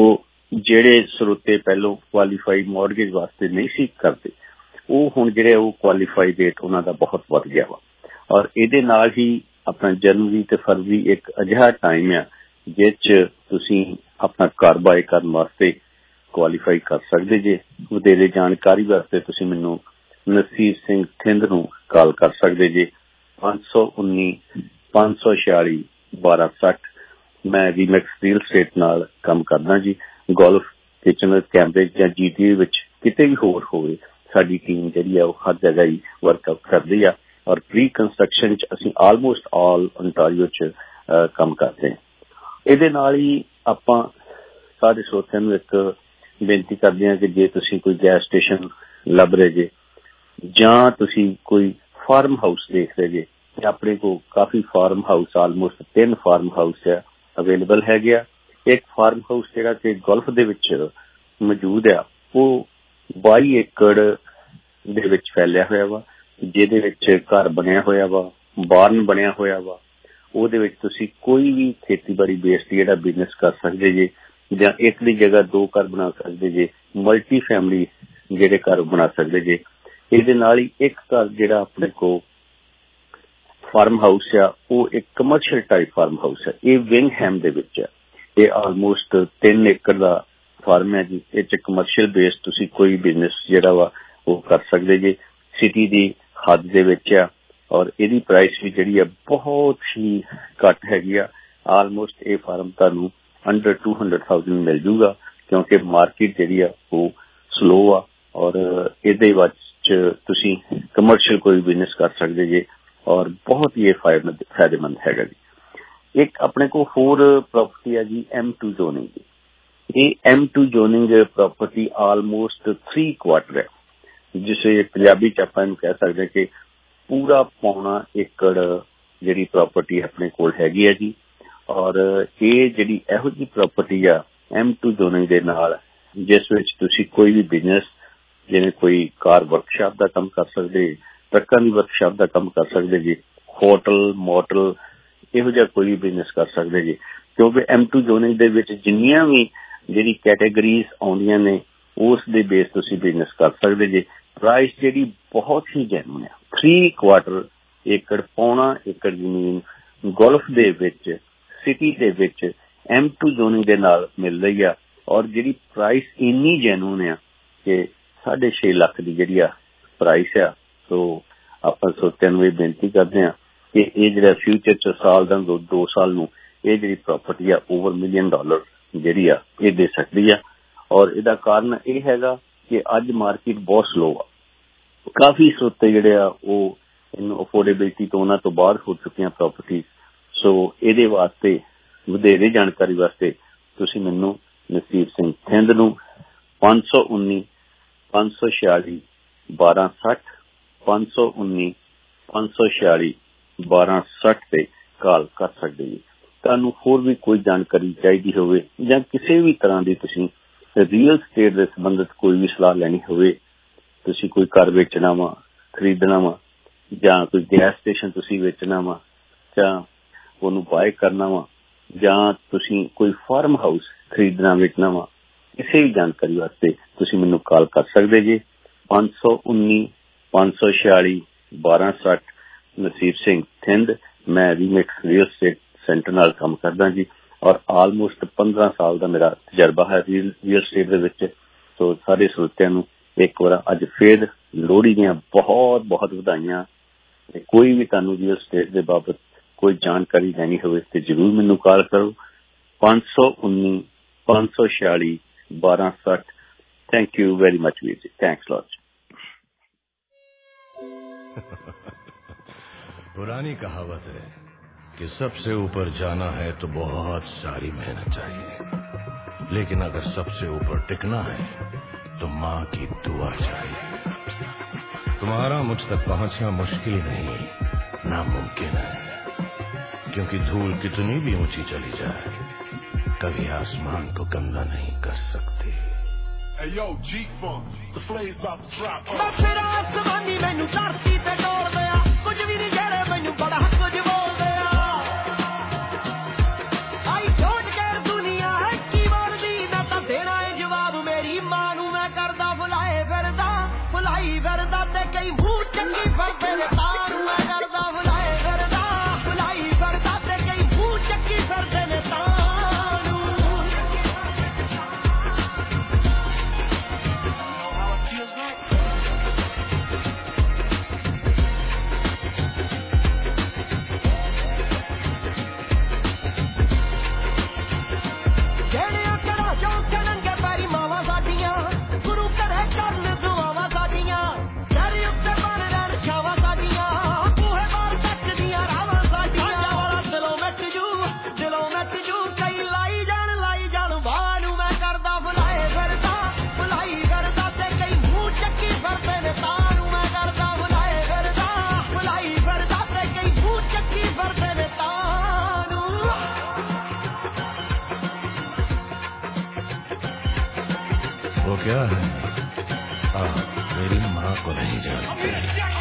ਜਿਹੜੇ ਸਰੋਤੇ ਪਹਿਲੋਂ ਕੁਆਲੀਫਾਈਡ ਮੌਰਗੇਜ ਵਾਸਤੇ ਨਹੀਂ ਸੀ ਕਰਦੇ, ਉਹ ਹੁਣ ਜਿਹੜੇ ਉਹ ਕੁਆਲੀਫਾਈਡ ਰੇਟ ਉਹਨਾਂ ਦਾ ਬਹੁਤ ਵੱਧ ਗਿਆ ਵਾ। ਔਰ ਇਹਦੇ ਨਾਲ ਹੀ ਆਪਣਾ ਜਨਵਰੀ ਤੇ ਫਰਵਰੀ ਇੱਕ ਅਜਿਹਾ ਟਾਈਮ ਆ ਜਿਸ 'ਚ ਤੁਸੀਂ ਆਪਣਾ ਘਰ ਬਾਏ ਕਰਨ ਵਾਸਤੇ ਕੁਆਲੀਫਾਈ ਕਰ ਸਕਦੇ ਜੇ। ਵਧੇਰੇ ਜਾਣਕਾਰੀ ਵਾਸਤੇ ਤੁਸੀਂ ਮੈਨੂੰ ਨਸੀਬ ਸਿੰਘ ਥਿੰਦ ਨੂੰ ਕਾਲ ਕਰ ਸਕਦੇ ਜੇ 519 546 1260। ਮੈਂ ਰੀਮੈਕਸ ਰੀਅਲ ਸਟੇਟ ਨਾਲ ਕੰਮ ਕਰਦਾ ਜੀ। ਗੋਲਫ, ਕਿਚਨਰ, ਕੈਂਬਰਿਜ ਜਾਂ GTA ਵਿੱਚ ਕਿਤੇ ਵੀ ਹੋਰ ਹੋਵੇ, ਸਾਡੀ ਟੀਮ ਜਿਹੜੀ ਆ ਉਹ ਹਰ ਜਗ੍ਹਾ ਹੀ ਵਰਕਆਊਟ ਕਰਦੀ ਆ। ਔਰ ਪ੍ਰੀ ਕੰਸਟਰਕਸ਼ਨ 'ਚ ਅਸੀਂ ਆਲਮੋਸਟ ਆਲ ontario 'ਚ ਕੰਮ ਕਰਦੇ ਹਾਂ। ਇਹਦੇ ਨਾਲ ਹੀ ਆਪਾਂ ਸਾਰੇ ਸਰੋਤਿਆਂ ਨੂੰ ਇੱਕ ਬੇਨਤੀ ਕਰਦੇ ਹਾਂ ਕਿ ਜੇ ਤੁਸੀਂ ਕੋਈ ਗੈਸ ਸਟੇਸ਼ਨ ਲੱਭ ਰਹੇ ਜੇ ਜਾਂ ਤੁਸੀਂ ਕੋਈ ਫਾਰਮ ਹਾਊਸ ਦੇਖ ਰਹੇ ਜੇ, ਆਪਣੇ ਕੋਲ ਕਾਫੀ farm house, almost 3 farm house ਆ ਅਵੇਲੇਬਲ ਹੈਗੇ ਆ। ਇੱਕ ਫਾਰਮ ਹਾਊਸ ਜਿਹੜਾ ਕਿ ਗੋਲਫ ਦੇ ਵਿੱਚ ਮੌਜੂਦ ਆ, ਉਹ 22 ਏਕੜ ਦੇ ਵਿੱਚ ਫੈਲਿਆ ਹੋਇਆ ਵਾ, ਜਿਹਦੇ ਵਿੱਚ ਘਰ ਬਣਿਆ ਹੋਇਆ ਵਾ, ਬਾਰਨ ਬਣਿਆ ਹੋਇਆ ਵਾ। ਉਹਦੇ ਵਿੱਚ ਤੁਸੀਂ ਕੋਈ ਵੀ ਖੇਤੀਬਾੜੀ ਬੇਸਡ ਜਿਹੜਾ ਬਿਜ਼ਨਸ ਕਰ ਸਕਦੇ ਜੇ, ਜਾਂ ਇੱਕ ਦੀ ਜਗ੍ਹਾ 2 ਘਰ ਬਣਾ ਸਕਦੇ ਜੇ, ਮਲਟੀ ਫੈਮਿਲੀ ਜਿਹੜੇ ਘਰ ਬਣਾ ਸਕਦੇ ਜੇ। ਇਹਦੇ ਨਾਲ ਹੀ ਇੱਕ ਘਰ ਜਿਹੜਾ ਆਪਣੇ ਕੋਲ ਫਾਰਮ ਹਾਊਸ ਆ, ਉਹ ਇੱਕ ਕਮਰਸ਼ੀਅਲ ਟਾਈਪ ਫਾਰਮ ਹਾਊਸ ਹੈ। ਇਹ ਵਿੰਗਹੈਮ ਦੇ ਵਿੱਚ ਆ। ਇਹ ਆਲਮੋਸਟ 3 ਏਕੜ ਦਾ ਫਾਰਮ ਹੈ ਜੀ। ਇਹ 'ਚ ਕਮਰਸ਼ੀਅਲ ਬੇਸਡ ਤੁਸੀਂ ਕੋਈ ਬਿਜ਼ਨਸ ਜਿਹੜਾ ਵਾ ਉਹ ਕਰ ਸਕਦੇ ਜੇ। ਸਿਟੀ ਦੀ ਹੱਦ ਦੇ ਵਿੱਚ ਆ ਔਰ ਇਹਦੀ ਪ੍ਰਾਈਸ ਵੀ ਜਿਹੜੀ ਆ ਬਹੁਤ ਹੀ ਘੱਟ ਹੈਗੀ ਆ। ਆਲਮੋਸਟ ਇਹ ਫਾਰਮ ਤੁਹਾਨੂੰ ਅੰਡਰ 200,000 ਮਿਲ ਜੂਗਾ, ਕਿਉਂਕਿ ਮਾਰਕੀਟ ਜਿਹੜੀ ਆ ਉਹ ਸਲੋ ਆ। ਔਰ ਇਹਦੇ ਵਿੱਚ ਤੁਸੀਂ ਕਮਰਸ਼ੀਅਲ ਕੋਈ ਬਿਜ਼ਨਸ ਕਰ ਸਕਦੇ ਜੇ ਔਰ ਬਹੁਤ ਹੀ ਇਹ ਫਾਇਦੇਮੰਦ ਹੈਗਾ ਜੀ। ਇੱਕ ਆਪਣੇ ਕੋਲ ਹੋਰ ਪ੍ਰਾਪਰਟੀ ਆ ਜੀ M2 ਜ਼ੋਨਿੰਗ ਦੀ। ਇਹ M2 zoning property almost 3 quarter ਹੈ, ਜਿਸੇ ਪੰਜਾਬੀ 'ਚ ਆਪਾਂ ਇਹਨੂੰ ਕਹਿ ਸਕਦੇ ਕਿ ਪੂਰਾ 1.25 ਏਕੜ ਜਿਹੜੀ ਪ੍ਰਾਪਰਟੀ ਆਪਣੇ ਕੋਲ ਹੈਗੀ ਹੈ ਜੀ। ਔਰ ਇਹ ਜਿਹੜੀ ਇਹੋ ਜਿਹੀ ਪ੍ਰਾਪਰਟੀ ਆ M2 ਜ਼ੋਨਿੰਗ ਦੇ ਨਾਲ, ਜਿਸ ਵਿੱਚ ਤੁਸੀਂ ਕੋਈ ਵੀ ਬਿਜ਼ਨਸ, ਜਿਵੇਂ ਕੋਈ ਕਾਰ ਵਰਕਸ਼ਾਪ ਦਾ ਕੰਮ ਕਰ ਸਕਦੇ, ਟਰੱਕਾਂ ਦੀ ਵਰਕਸ਼ਾਪ ਦਾ ਕੰਮ ਕਰ ਸਕਦੇ ਜੀ, ਹੋਟਲ, ਮੋਟਲ, ਇਹੋ ਜਿਹਾ ਕੋਈ ਵੀ ਬਿਜ਼ਨਸ ਕਰ ਸਕਦੇ ਜੀ। ਕਿਉਂਕਿ M2 ਜ਼ੋਨਿੰਗ ਦੇ ਵਿੱਚ ਜਿੰਨੀਆਂ ਵੀ ਜਿਹੜੀ ਕੈਟੇਗਰੀਜ਼ ਆਉਂਦੀਆਂ ਨੇ, ਉਸ ਦੇ ਬੇਸ ਤੁਸੀਂ ਬਿਜ਼ਨਸ ਕਰ ਸਕਦੇ ਜੀ। ਪ੍ਰਾਈਸ ਜਿਹੜੀ ਬਹੁਤ ਹੀ ਜੈਨੂਨ ਹੈ। 3 ਕੁਆਟਰ ਏਕੜ, 1.25 ਏਕੜ ਜ਼ਮੀਨ ਗੋਲਫ ਦੇ ਵਿੱਚ, ਸਿਟੀ ਦੇ ਵਿੱਚ M2 ਜ਼ੋਨਿੰਗ ਦੇ ਨਾਲ ਮਿਲ ਰਹੀ ਆ। ਔਰ ਜਿਹੜੀ ਪ੍ਰਾਈਸ ਇੰਨੀ ਜੈਨੂਨ ਆ ਕਿ 6.5 ਲੱਖ ਦੀ ਜਿਹੜੀ ਆ ਪ੍ਰਾਈਸ ਆ। ਸੋ ਆਪਾਂ ਸਰੋਤਿਆਂ ਨੂੰ ਇਹ ਬੇਨਤੀ ਕਰਦੇ ਹਾਂ ਕਿ ਇਹ ਜਿਹੜਾ ਫਿਊਚਰ 'ਚ ਸਾਲ ਦਾ 2 ਸਾਲ ਨੂੰ ਇਹ ਜਿਹੜੀ ਪ੍ਰਾਪਰਟੀ ਆ ਓਵਰ $1 ਮਿਲੀਅਨ ਜਿਹੜੀ ਆ ਇਹ ਦੇ ਸਕਦੀ ਆ। ਔਰ ਇਹਦਾ ਕਾਰਨ ਇਹ ਹੈਗਾ ਕਿ ਅੱਜ ਮਾਰਕੀਟ ਬਹੁਤ ਸਲੋ ਆ। ਕਾਫੀ ਸਰੋਤੇ ਜਿਹੜੇ ਆ ਉਹ ਇਹਨੂੰ ਅਫੋਰਡੇਬਿਲਿਟੀ ਤੋਂ ਉਹਨਾਂ ਤੋਂ ਬਾਹਰ ਹੋ ਚੁੱਕੀਆਂ ਪ੍ਰਾਪਰਟੀ। ਸੋ ਇਹਦੇ ਵਾਸਤੇ ਵਧੇਰੇ ਜਾਣਕਾਰੀ ਵਾਸਤੇ ਤੁਸੀਂ ਮੈਨੂੰ ਨਸੀਬ ਸਿੰਘ ਥਿੰਦ ਨੂੰ 519 546 1260 519 546 1260 ਤੇ ਕਾਲ ਕਰ ਸਕਦੇ ਜੀ। ਤੁਹਾਨੂੰ ਹੋਰ ਵੀ ਕੋਈ ਜਾਣਕਾਰੀ ਚਾਹੀਦੀ ਹੋਵੇ ਜਾਂ ਕਿਸੇ ਵੀ ਤਰ੍ਹਾਂ ਦੀ ਤੁਸੀਂ ਰੀਅਲ ਸਟੇਟ ਦੇ ਸੰਬੰਧਿਤ ਕੋਈ ਵੀ ਸਲਾਹ ਲੈਣੀ ਹੋਵੇ, ਤੁਸੀਂ ਕੋਈ ਘਰ ਵੇਚਣਾ ਵਾ, ਖਰੀਦਣਾ ਵਾ, ਜਾਂ ਕੋਈ ਗੈਸ ਸਟੇਸ਼ਨ ਤੁਸੀਂ ਵੇਚਣਾ ਵਾ, ਜਾਂ ਉਹਨੂੰ ਬਾਏ ਕਰਨਾ ਵਾ, ਜਾਂ ਤੁਸੀਂ ਕੋਈ ਫਾਰਮ ਹਾਊਸ ਖਰੀਦਣਾ ਵੇਚਣਾ ਵਾ, ਕਿਸੇ ਵੀ ਜਾਣਕਾਰੀ ਵਾਸਤੇ ਤੁਸੀਂ ਮੈਨੂੰ ਕਾਲ ਕਰ ਸਕਦੇ ਜੀ। 519 546 1260 ਨਸੀਬ ਸਿੰਘ ਥਿੰਦ। ਮੈਂ ਰੀਮੈਕਸ ਰੀਅਲ ਸਟੇਟ ਸੈਂਟਰ ਨਾਲ ਕੰਮ ਕਰਦਾ ਜੀ ਔਰ ਆਲਮੋਸਟ 15 ਸਾਲ ਦਾ ਮੇਰਾ ਤਜਰਬਾ ਹੈ ਰੀਅਲ ਸਟੇਟ ਦੇ ਵਿੱਚ। ਸੋ ਸਾਰੇ ਸਰੋਤਿਆਂ ਨੂੰ ਇੱਕ ਵਾਰ ਅੱਜ ਫੇਰ ਲੋਹੜੀ ਦੀਆਂ ਬਹੁਤ ਬਹੁਤ ਵਧਾਈਆਂ। ਕੋਈ ਵੀ ਤੁਹਾਨੂੰ ਰੀਅਲ ਸਟੇਟ ਦੇ ਬਾਬਤ ਕੋਈ ਜਾਣਕਾਰੀ ਲੈਣੀ ਹੋਵੇ ਤੇ ਜ਼ਰੂਰ ਮੈਨੂੰ ਕਾਲ ਕਰੋ। 519 546 1260। ਥੈਂਕ ਯੂ वेरी मच वीर जी। Thanks lot. पुरानी कहावत है कि सबसे ऊपर जाना है तो बहुत सारी मेहनत चाहिए, लेकिन अगर सबसे ऊपर टिकना है तो माँ की दुआ चाहिए। तुम्हारा मुझ तक पहुंचना मुश्किल नहीं, नामुमकिन है, क्योंकि धूल कितनी भी ऊंची चली जाए कभी आसमान को गंदा नहीं कर सकती। Hey yo, G-Funk, the flame's about to drop. मैं फिर आसमानी मैनू धरती ते डोल गया, कुछ भी नहीं कह रहे मैनू बड़ा कुछ बोल गया। आई छोड़ के दुनिया है की मार दी, मैं तो देना ਚੱਕੀ ਫਿਰਦੇ ਨੇ ਤਾਰੂ ਮੈਂ ਕਰਦਾ ਬੁਲਾਏ ਫਿਰਦਾ ਬੁਲਾਈ ਫਿਰਦਾ ਤੇ ਕਈ ਮੂੰਹ ਚੱਕੀ ਫਿਰਦੇ ਨੇ ਤਾਰੂ वो क्या है? मेरी माँ को नहीं जानते।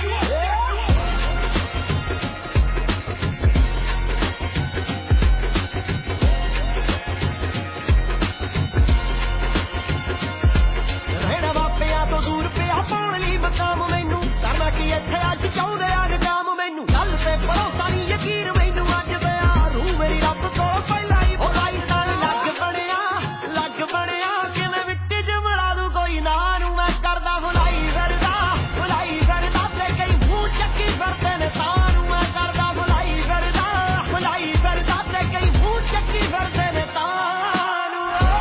ਰਹਿਣਾ ਬਾਪਿਆਂ ਤੋਂ ਦੂਰ ਪਿਆ ਪਾਉਣ ਲਈ ਮਕਾਮ ਮੈਨੂੰ ਕਰਨਾ ਕੀ ਇੱਥੇ ਅੱਜ ਚਾਹੁੰਦੇ ਆ ਨਕਾਮ ਮੈਨੂੰ ਗੱਲ ਤੇ ਭਰੋਸਾ ਨਹੀਂ ਯਕੀਨ ਮੈਨੂੰ ਅੱਜ ਪਿਆ ਰੂਹ ਮੇਰੀ ਰੱਬ ਕੋਲ ਪਹਿਲਾਂ ਹੀ ਬੁਲਾਈ ਨਾਲ ਲੱਗ ਬਣਿਆ ਕਿਵੇਂ ਮਿੱਟੀ ਚ ਮਿਲਾ ਦੂ ਕੋਈ ਨਾ ਨੂੰ ਮੈਂ ਕਰਦਾ ਬੁਲਾਈ ਫਿਰਦਾ ਤੇ ਕਈ ਮੂੰਹ ਚੱਕੀ ਫਿਰਦੇ ਨੇ ਤਾਰੂ ਮੈਂ ਕਰਦਾ ਬੁਲਾਈ ਫਿਰਦਾ ਤੇ ਕਈ ਮੂੰਹ ਚੱਕੀ ਫਿਰਦੇ ਨੇ ਤਾਰੂ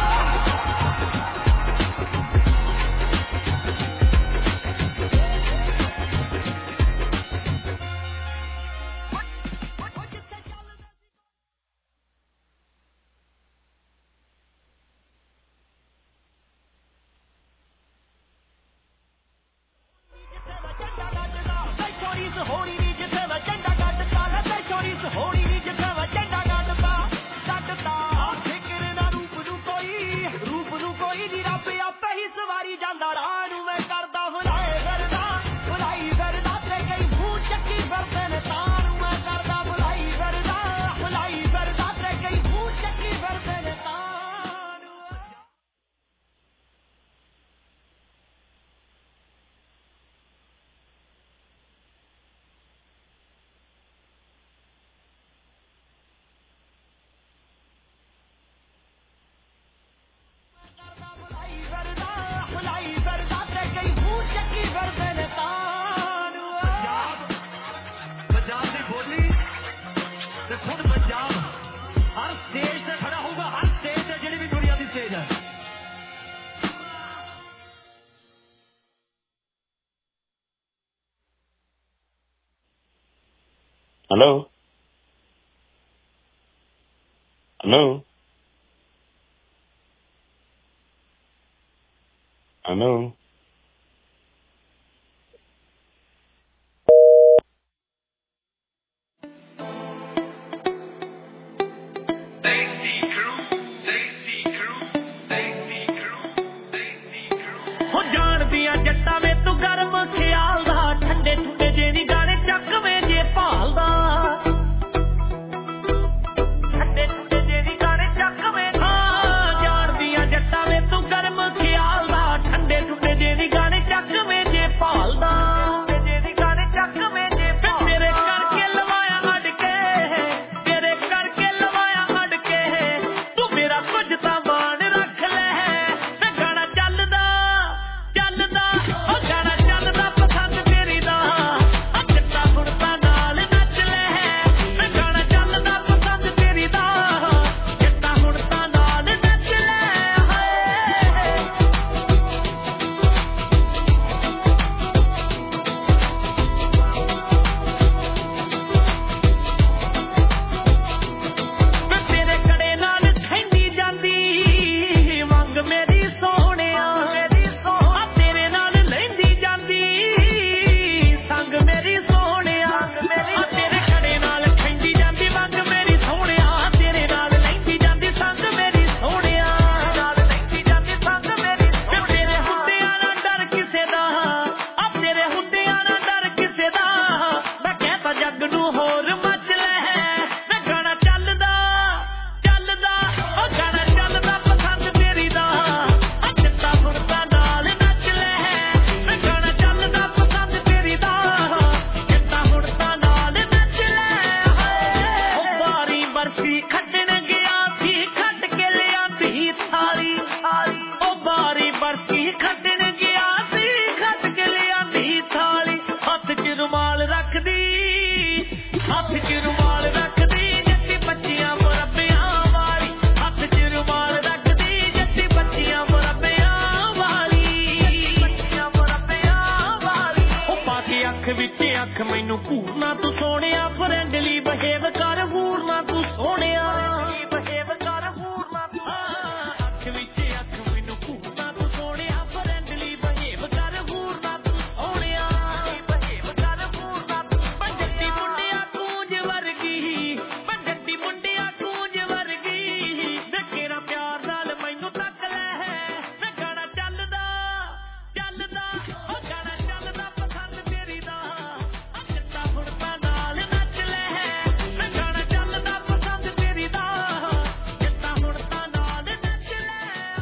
ਹੋਣੀ ਨੀ ਜਿੱਥੇ ਮੈਂ ਝੰਡਾ ਕੱਢਦਾ ਲੈ ਤੇ ਛੋਰੀ ਹੋਣੀ ਨੀ ਜਿੱਥੇ ਮੈਂ ਝੰਡਾ ਕੱਢਦਾ ਫਿਕਰ ਨਾ ਰੂਪ ਨੂੰ ਕੋਈ ਨੀ ਰੱਬ ਆਪੇ ਹੀ ਸਵਾਰੀ ਜਾਂਦਾ ਰਾਹ ਨੂੰ ਮੈਂ ਕਰਦਾ ਬੁਲਾਏ ਫਿਰਦਾ ਤੇ ਕਈ ਮੂੰਹ ਚੱਕੀ ਫਿਰਦੇ ਨੇ ਤਾਰੂ ਮੈਂ ਕਰਦਾ ਬੁਲਾਈ ਫਿਰਦਾ ਤੇ ਕਈ ਮੂੰਹ ਚੱਕੀ ਫਿਰਦੇ ਨੇ ਤਾਰੂ ਬੁਲਾਈ ਫਿਰਦਾ ਤੇ ਕਈ ਮੂੰਹ ਚੱਕੀ ਫਿਰਦੇ ਨੇ ਤਾਰੂ ਪੰਜਾਬ ਦੀ ਬੋਲੀ ਤੇ ਖੁਦ ਪੰਜਾਬ ਹਰ ਸਟੇਜ ਤੇ ਖੜਾ ਹੋਊਗਾ ਹਰ ਸਟੇਜ ਤੇ ਜਿਹੜੀ ਵੀ ਦੁਨੀਆ ਦੀ ਸਟੇਜ ਹੈ Hello? ਹੋ ਜਾਣਦੀਆਂ ਜੱਟਾਂ ਵੇ ਤੂੰ ਗਰਮ ਖਿਆਲ ਦਾ ਠੰਡੇ ਠੁੰਡੇ ਜੇ ਨਹੀਂ ਗਾਣੇ ਚੱਕਵੇਂ ਜੇ ਭਾਲਦਾ ਠੰਡੇ ਠੁੰਡੇ ਜੇ ਨਹੀਂ ਗਾਣੇ ਚੱਕਵੇਂ ਜਾਣਦੀਆਂ ਜੱਟਾਂ ਵੇ ਤੂੰ ਗਰਮ ਖਿਆਲ ਦਾ ਠੰਡੇ ਠੁੰਡੇ ਜੇ ਨਹੀਂ ਗਾਣੇ ਚੱਕਵੇਂ ਜੇ ਭਾਲਦਾ ਤੇਰੇ ਕਰਕੇ ਲਵਾਇਆ ਅੜ ਕੇ ਤੂੰ ਅੱਖ ਵਿੱਚ ਅੱਖ ਮੈਨੂੰ ਘੂਰਨਾ ਤੂੰ ਸੋਹਣਿਆ ਫਰੈਂਡਲੀ ਬਿਹੇਵ ਕਰ ਹੂਰਨਾ ਤੂੰ ਸੋਹਣਿਆ ਬਿਹੇਵ ਕਰ ਹੂਰਨਾ ਤੂੰ ਅੱਖ ਵਿੱਚ ਅੱਖ ਮੈਨੂੰ ਘੂਰਨਾ ਤੂੰ ਸੋਹਣਿਆ ਫਰੈਂਡਲੀ ਬਿਹੇਵ ਕਰ ਹੂਰਨਾ ਤੂੰ ਸੋਹਣਿਆ ਬਿਹੇਵ ਕਰ ਹੂਰਨਾ ਤੂੰ ਪੰਜੱਤੀ ਮੁੰਡਿਆ ਕੂੰਜ ਵਰਗੀ ਪੰਜੱਤੀ ਮੁੰਡਿਆ ਕੂੰਜ ਵਰਗੀ ਨਕੇਰਾ ਪਿਆਰ ਨਾਲ ਮੈਨੂੰ ਤੱਕ ਲੈ ਨਾ ਗਾਣਾ ਚੱਲਦਾ ਚੱਲਦਾ ਉਹ ਗਾਣਾ ਚੱਲਦਾ ਪਸੰਦ ਤੇਰੀ ਦਾ ਜੱਟਾ ਫੁੜਤਾ ਨਾਲ ਨੱਚ ਲੈ ਨਾ ਗਾਣਾ ਚੱਲਦਾ ਪਸੰਦ ਤੇਰੀ ਦਾ ਜੱਟਾ ਫੁੜਤਾ ਨਾਲ ਨੱਚ ਲੈ।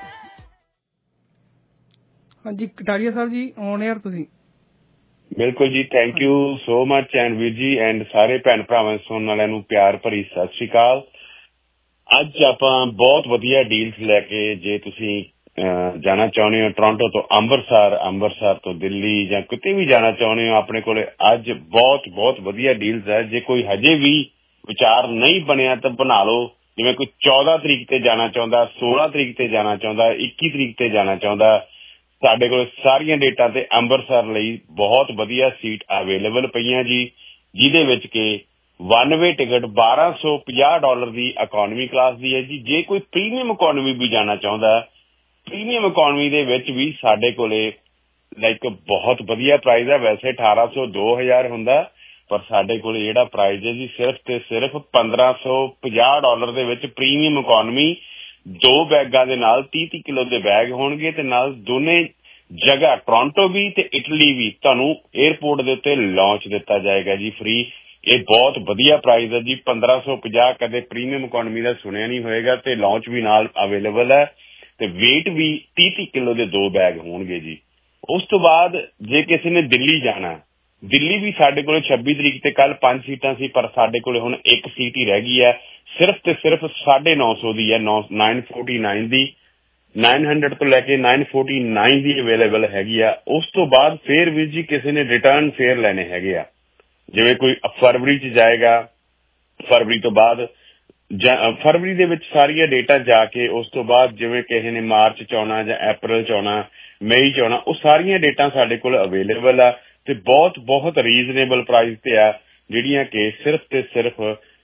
ਹਾਂਜੀ ਕਟਾਰੀਆ ਸਾਹਿਬ ਜੀ ਔਨ 에ਅਰ ਤੁਸੀਂ। ਬਿਲਕੁਲ ਜੀ, thank you so much and ਵੀਰ ਜੀ ਐਂਡ ਸਾਰੇ ਭੈਣ ਭਰਾਵਾਂ ਸੁਣਨ ਵਾਲਿਆਂ ਨੂੰ ਪਿਆਰ ਭਰੀ ਸਤਿ ਸ਼੍ਰੀ ਅਕਾਲ। ਅੱਜ ਆਪਾਂ ਬਹੁਤ ਵਧੀਆ ਡੀਲਸ ਲੈ ਕੇ, ਜੇ ਤੁਸੀਂ ਜਾਣਾ ਚਾਹੁੰਦੇ ਹੋ ਟੋਰਾਂਟੋ ਤੋਂ ਅੰਮ੍ਰਿਤਸਰ, ਅੰਮ੍ਰਿਤਸਰ ਤੋਂ ਦਿੱਲੀ ਜਾਂ ਕਿਤੇ ਵੀ ਜਾਣਾ ਚਾਹੁੰਦੇ ਹੋ, ਆਪਣੇ ਕੋਲੇ ਅੱਜ ਬਹੁਤ ਵਧੀਆ ਡੀਲਸ ਹੈ। ਜੇ ਕੋਈ ਹਜੇ ਵੀ ਵਿਚਾਰ ਨਹੀਂ ਬਣਿਆ ਤਾਂ ਬਣਾ ਲਓ। ਜਿਵੇਂ ਕੋਈ 14 ਤਰੀਕ ਤੇ ਜਾਣਾ ਚਾਹੁੰਦਾ, 16 ਤਰੀਕ ਤੇ ਜਾਣਾ ਚਾਹੁੰਦਾ, 21 ਤਰੀਕ ਤੇ ਜਾਣਾ ਚਾਹੁੰਦਾ, ਸਾਡੇ ਕੋਲ ਸਾਰੀਆਂ ਡੇਟਾਂ ਤੇ ਅੰਮ੍ਰਿਤਸਰ ਲਈ ਬਹੁਤ ਵਧੀਆ ਸੀਟ ਅਵੇਲੇਬਲ ਪਈਆਂ ਜੀ, ਜਿਹਦੇ ਵਿੱਚ ਕਿ 1 ਵੇ ਟਿਕਟ $1250 ਦੀ ਇਕੋਨਮੀ ਕਲਾਸ ਦੀ ਹੈ ਜੀ। ਜੇ ਕੋਈ ਪ੍ਰੀਮੀਅਮ ਇਕੋਨਮੀ ਵੀ ਜਾਣਾ ਚਾਹੁੰਦਾ, ਪ੍ਰੀਮੀਅਮ ਇਕੋਨਮੀ ਦੇ ਵਿੱਚ ਵੀ ਸਾਡੇ ਕੋਲੇ ਲਾਈਕ ਬਹੁਤ ਵਧੀਆ ਪ੍ਰਾਈਸ ਹੈ। ਵੈਸੇ 1800 2000 ਹੁੰਦਾ, ਪਰ ਸਾਡੇ ਕੋਲ ਜਿਹੜਾ ਪ੍ਰਾਈਸ ਹੈ ਜੀ ਸਿਰਫ ਤੇ ਸਿਰਫ $1550 ਦੇ ਵਿੱਚ ਪ੍ਰੀਮੀਅਮ ਇਕੋਨਮੀ, 2 ਬੈਗਾਂ ਦੇ ਨਾਲ 30 ਕਿਲੋ ਦੇ ਬੈਗ ਹੋਣਗੇ ਤੇ ਨਾਲ ਦੋਨੇ ਜਗ੍ਹਾ ਟੋਰਾਂਟੋ ਵੀ ਤੇ ਇਟਲੀ ਵੀ ਤੁਹਾਨੂੰ 에ਅਰਪੋਰਟ ਦੇ ਉੱਤੇ ਲਾਂਚ ਦਿੱਤਾ ਜਾਏਗਾ ਜੀ ਫ੍ਰੀ। ਇਹ ਬਹੁਤ ਵਧੀਆ ਪ੍ਰਾਈਸ ਹੈ ਜੀ। 1550 ਕਦੇ ਪ੍ਰੀਮੀਅਮ ਇਕੋਨਮੀ ਦਾ ਸੁਣਿਆ ਨਹੀਂ ਹੋਏਗਾ ਤੇ ਲਾਂਚ ਵੀ ਨਾਲ ਅਵੇਲੇਬਲ ਹੈ ਤੇ weight ਵੀ 30 ਕਿਲੋ ਦੇ 2 ਬੈਗ ਹੋਣਗੇ ਜੀ। ਉਸ ਤੋਂ ਬਾਅਦ ਜੇ ਕਿਸੇ ਨੇ ਦਿੱਲੀ ਜਾਣਾ, ਦਿੱਲੀ ਵੀ ਸਾਡੇ ਕੋਲ 26 ਤਰੀਕ ਤੇ ਕੱਲ 5 ਸੀਟਾਂ ਸੀ, ਪਰ ਸਾਡੇ ਕੋਲ ਹੁਣ 1 ਸੀਟ ਹੀ ਰਹਿ ਗਈ ਹੈ। ਸਿਰਫ ਤੇ ਸਿਰਫ 950 ਦੀ ਹੈ, 949 ਦੀ, 900 ਤੋਂ ਲੈ ਕੇ 949 ਦੀ ਅਵੇਲੇਬਲ ਹੈਗੀ ਆ। ਉਸ ਤੋਂ ਬਾਅਦ ਫੇਰ ਵੀ ਜੀ ਕਿਸੇ ਨੇ ਰਿਟਰਨ ਫੇਅਰ ਲੈਣੇ ਹੈਗੇ ਆ, ਜਿਵੇਂ ਕੋਈ ਫਰਵਰੀ ਚ ਜਾਏਗਾ, ਫਰਵਰੀ ਤੋਂ ਬਾਅਦ ਫਰਵਰੀ ਦੇ ਵਿੱਚ ਸਾਰੀਆਂ ਡੇਟਾ ਜਾ ਕੇ ਉਸ ਤੋਂ ਬਾਅਦ ਜਿਵੇਂ ਕਿਸੇ ਨੇ ਮਾਰਚ ਚ ਆਉਣਾ ਜਾਂ ਅਪ੍ਰੈਲ ਚ ਆਉਣਾ, ਮਈ ਚ ਆਉਣਾ, ਉਹ ਸਾਰੀਆਂ ਡੇਟਾਂ ਸਾਡੇ ਕੋਲ ਅਵੇਲੇਬਲ ਆ ਤੇ ਬਹੁਤ ਰੀਜ਼ਨੇਬਲ ਪ੍ਰਾਈਸ ਤੇ ਆ, ਜਿਹੜੀਆਂ ਕਿ ਸਿਰਫ ਤੇ ਸਿਰਫ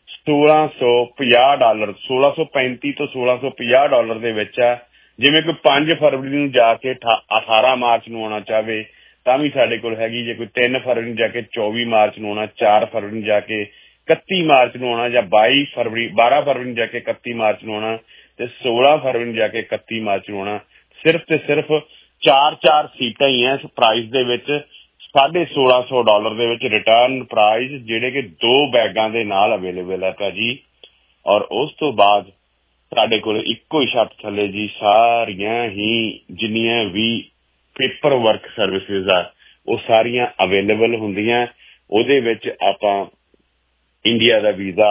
$1650 $1635 ਤੋਂ $1650 ਦੇ ਵਿੱਚ ਆ। ਜਿਵੇਂ ਕੋਈ 5 ਫਰਵਰੀ ਨੂੰ ਜਾ ਕੇ 18 ਮਾਰਚ ਨੂੰ ਆਉਣਾ ਚਾਹਵੇ ਤਾਂ ਵੀ ਸਾਡੇ ਕੋਲ ਹੈਗੀ। ਜੇ ਕੋਈ 3 ਫਰਵਰੀ ਨੂੰ ਜਾ ਕੇ 24 ਮਾਰਚ ਨੂੰ ਆਉਣਾ, 4 ਫਰਵਰੀ ਨੂੰ ਜਾ ਕੇ 31 ਮਾਰਚ ਨੂੰ ਆਉਣਾ, ਜਾਂ 12 ਫਰਵਰੀ ਨੂੰ ਜਾ ਕੇ 31 ਮਾਰਚ ਨੂੰ ਆਉਣਾ ਤੇ 16 ਫਰਵਰੀ ਨੂੰ ਜਾ ਕੇ 31 ਮਾਰਚ ਨੂੰ ਆਉਣਾ। ਸਿਰਫ ਤੇ ਸਿਰਫ 4 ਸੀਟਾਂ ਹੀ ਐ ਇਸ ਪ੍ਰਾਈਸ ਦੇ ਵਿੱਚ, $1650 ਦੇ ਵਿੱਚ ਰਿਟਰਨ ਪ੍ਰਾਈਸ, ਜਿਹੜੇ ਕਿ 2 ਬੈਗਾਂ ਦੇ ਨਾਲ ਅਵੇਲੇਬਲ ਹੈ ਭਾਜੀ। ਔਰ ਉਸ ਤੋਂ ਬਾਅਦ ਸਾਡੇ ਕੋਲ ਇੱਕੋ ਹੀ ਛੱਤ ਥੱਲੇ ਜੀ ਸਾਰੀਆਂ ਹੀ ਜਿੰਨੀਆਂ ਵੀ ਪੇਪਰ ਵਰਕ ਸਰਵਿਸਿਜ਼ ਆ ਉਹ ਸਾਰੀਆਂ ਅਵੇਲੇਬਲ ਹੁੰਦੀਆਂ। ਉਹਦੇ ਵਿੱਚ ਆਪਾਂ ਇੰਡੀਆ ਦਾ ਵੀਜ਼ਾ,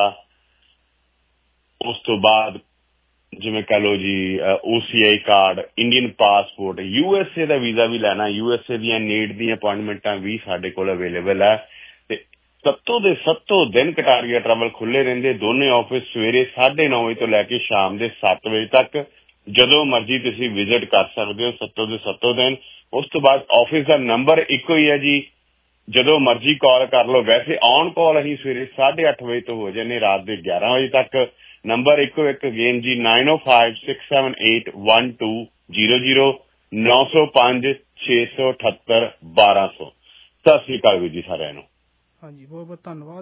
ਉਸ ਤੋਂ ਬਾਅਦ ਜਿਵੇਂ ਕਹ ਲਓ ਜੀ OCI card, Indian passport, USA ਦਾ ਵੀਜ਼ਾ ਵੀ ਲੈਣਾ, USA ਦੀਆਂ ਨੀਡ ਦੀਆਂ ਅਪਾਇੰਟਮੈਂਟਾਂ ਵੀ ਸਾਡੇ ਕੋਲ ਅਵੇਲੇਬਲ ਹੈ। ਤੇ ਸੱਤੋਂ ਦੇ ਸੱਤੋਂ ਦਿਨ ਕਟਾਰੀਆ ਟਰੈਵਲ ਖੁੱਲੇ ਰਹਿੰਦੇ, ਦੋਨੇ ਆਫਿਸ ਸਵੇਰੇ 9:30 ਵਜੇ ਤੋਂ ਲੈ ਕੇ ਸ਼ਾਮ ਦੇ 7 ਵਜੇ ਤੱਕ, ਜਦੋਂ ਮਰਜ਼ੀ ਤੁਸੀਂ ਵਿਜ਼ਿਟ ਕਰ ਸਕਦੇ ਹੋ ਸੱਤੋਂ ਦੇ ਸੱਤੋਂ ਦਿਨ। ਉਸ ਤੋਂ ਬਾਅਦ ਆਫਿਸ ਦਾ ਨੰਬਰ ਇੱਕੋ ਹੀ ਹੈ ਜੀ, ਜਦੋਂ ਮਰਜ਼ੀ ਕਾਲ ਕਰ ਲਓ। ਵੈਸੇ ਔਨ ਕਾਲ ਅਸੀਂ ਸਵੇਰੇ 8:30 ਵਜੇ ਤੋਂ ਹੋ ਜਾਂਦੇ ਰਾਤ ਦੇ 11 ਵਜੇ ਤੱਕ। ਨੰਬਰ ਇੱਕੋ ਇੱਕ ਅਗੇਨ ਜੀ 9056781200 905 678 1200। ਸਤਿ ਸ੍ਰੀ ਅਕਾਲ ਵੀਰ ਜੀ ਸਾਰਿਆਂ ਨੂੰ। ਹਾਂਜੀ, ਬਹੁਤ ਧੰਨਵਾਦ।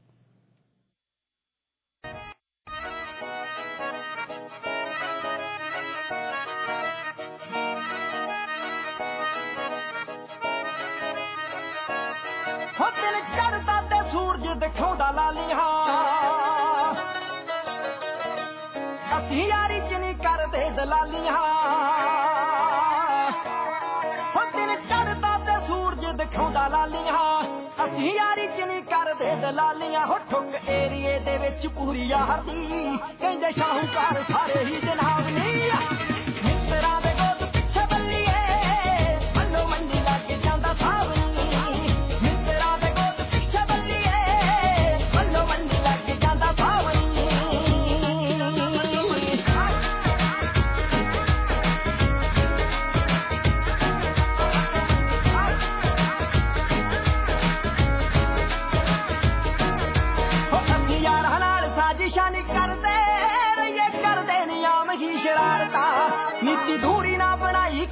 ਹੋ ਦਿਨ ਚੜ੍ਹਦਾ ਤੇ ਸੂਰਜ ਦਿਖਾਉਂਦਾ ਲਾਲੀਆਂ, ਅਸੀਂ ਯਾਰੀ ਚ ਨਹੀਂ ਕਰਦੇ ਦਲਾਲੀਆਂ। ਹੋ ਦਿਨ ਚੜ੍ਹਦਾ ਤੇ ਸੂਰਜ ਦਿਖਾਉਂਦਾ ਲਾਲੀਆਂ, ਅਸੀਂ ਯਾਰੀ ਚ ਨਹੀਂ ਕਰਦੇ ਦਲਾਲੀਆਂ। ਹੋ ਠੁੱਕ ਏਰੀਏ ਦੇ ਵਿੱਚ ਪੂਰੀ ਯਾਰ ਦੀ, ਕਹਿੰਦੇ ਸ਼ਾਹੂਕਾਰ ਸਾਰੇ ਹੀ ਜਨਾਬ ਨਹੀਂ। ਮਿੱਤਰਾਂ ਦੇ ਗੋਦ ਪਿੱਛੇ ਬੱਲੀਏ, ਮੱਲੋ ਮੰਡੀ ਲੱਗ ਜਾਂਦਾ ਸਾਵਣੀ।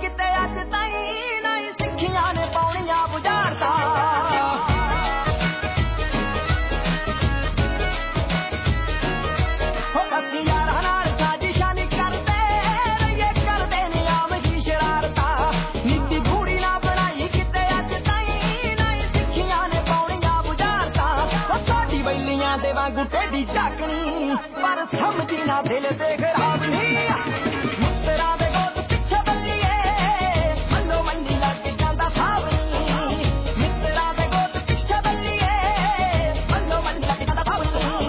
ਕਿਤੇ ਅੱਜ ਤਾਈਂ ਨਹੀਂ ਸਿੱਖੀਆਂ ਨੇ ਪਾਉਣੀਆਂ ਬੁਝਾਰਤਾਂ ਹੋ ਅਸੀਂ ਯਾਰਾਂ ਨਾਲ ਸਾਜ਼ਿਸ਼ਾਂ ਨਹੀਂ ਕਰਦੇ ਰਹੀਏ ਕਰਦੇ ਨੇ ਆਮ ਜੀ ਸ਼ਰਾਰਤਾਂ ਨੀਤੀ ਗੂੜੀ ਨਾ ਬਣਾਈ ਕਿਤੇ ਅੱਜ ਤਾਈਂ ਨਹੀਂ ਸਿੱਖੀਆਂ ਨੇ ਪਾਉਣੀਆਂ ਬੁਝਾਰਤਾਂ ਉਹ ਸਾਡੀ ਬੈਲੀਆਂ ਦੇ ਵਾਂਗੂ ਟੇਢੀ ਝਾਕਣੀ ਪਰ ਸਮਝੀ ਨਾ ਦਿਲ ਤੇ ਖਰਾਬ ਨਹੀਂ ਮਿੱਤਰਾਂ ਦੇ ਗੋਦ ਪਿੱਛੇ ਬੱਲੀਏ ਮੱਲੋ ਮੰਡੀ ਲੱਗ ਜਾਂਦਾ ਸਾਵਣੀ ਮਿੱਤਰਾਂ ਦੇ ਗੋਦ ਪਿੱਛੇ ਬੱਲੀਏ ਮੱਲੋ ਮੰਡੀ ਲੱਗ ਜਾਂਦਾ ਸਾਵਣੀ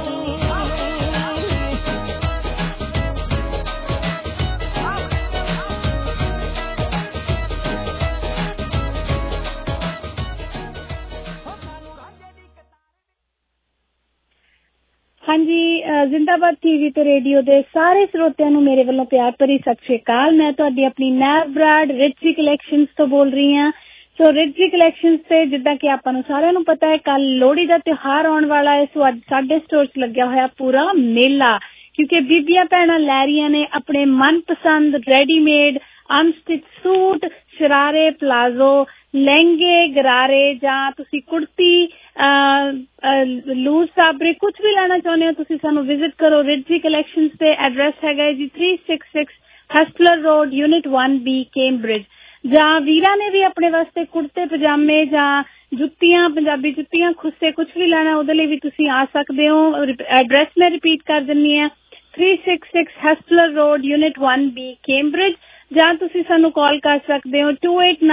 ਹਾਂਜੀ ਜ਼ਿੰਦਾਬਾਦ ਟੀਵੀ ਤੇ ਰੇਡੀਓ ਦੇ ਸਾਰੇ ਸਰੋਤਿਆਂ ਨੂੰ ਮੇਰੇ ਵੱਲੋਂ ਪਿਆਰ ਭਰੀ ਸਤਿ ਸ਼੍ਰੀ ਅਕਾਲ। ਮੈਂ ਤੁਹਾਡੀ ਆਪਣੀ ਨੈਵ ਬਰਾੜ ਰਿਚੀ ਕਲੈਕਸ਼ਨਸ ਤੋਂ ਬੋਲ ਰਹੀ ਹਾਂ। ਸੋ ਰਿਚੀ ਕਲੈਕਸ਼ਨਸ ਤੇ ਜਿੱਦਾਂ ਕਿ ਆਪਾਂ ਨੂੰ ਸਾਰਿਆਂ ਨੂੰ ਪਤਾ ਹੈ ਕੱਲ ਲੋਹੜੀ ਦਾ ਤਿਉਹਾਰ ਆਉਣ ਵਾਲਾ ਹੈ। ਸੋ ਅੱਜ ਸਾਡੇ ਸਟੋਰ 'ਚ ਲੱਗਿਆ ਹੋਇਆ ਪੂਰਾ ਮੇਲਾ ਕਿਉਂਕਿ ਬੀਬੀਆਂ ਭੈਣਾਂ ਲੈ ਰਹੀਆਂ ਨੇ ਆਪਣੇ ਮਨਪਸੰਦ ਰੈਡੀਮੇਡ ਅਨਸਟਿਚ ਸੂਟ ਸ਼ਰਾਰੇ ਪਲਾਜ਼ੋ ਲਹਿੰਗੇ ਗਰਾਰੇ ਜਾਂ ਤੁਸੀਂ ਕੁੜਤੀ ਲੂਜ਼ ਫੈਬਰਿਕ ਕੁਝ ਵੀ ਲੈਣਾ ਚਾਹੁੰਦੇ ਹੋ ਤੁਸੀਂ ਸਾਨੂੰ ਵਿਜ਼ਿਟ ਕਰੋ ਰਿਚੀ ਕਲੈਕਸ਼ਨਸ ਤੇ ਐਡਰੈਸ ਹੈਗਾ ਜੀ 366 ਹਸਟਲਰ ਰੋਡ ਯੂਨਿਟ 1B ਕੈਂਬਰਿਜ ਜਾਂ ਵੀਰਾਂ ਨੇ ਵੀ ਆਪਣੇ ਵਾਸਤੇ ਕੁੜਤੇ ਪਜਾਮੇ ਜਾਂ ਜੁੱਤੀਆਂ ਪੰਜਾਬੀ ਜੁੱਤੀਆਂ ਖੁੱਸੇ ਕੁਝ ਵੀ ਲੈਣਾ ਉਹਦੇ ਲਈ ਵੀ ਤੁਸੀਂ ਆ ਸਕਦੇ ਹੋ। ਐਡਰੈਸ ਮੈਂ ਰਿਪੀਟ ਕਰ ਦਿੰਦੀ ਹਾਂ 366 ਹਸਟਲਰ ਰੋਡ ਯੂਨਿਟ 1B ਕੈਂਬਰਿਜ ਜਾਂ ਤੁਸੀਂ ਸਾਨੂੰ ਕਾਲ ਕਰ ਸਕਦੇ ਹੋ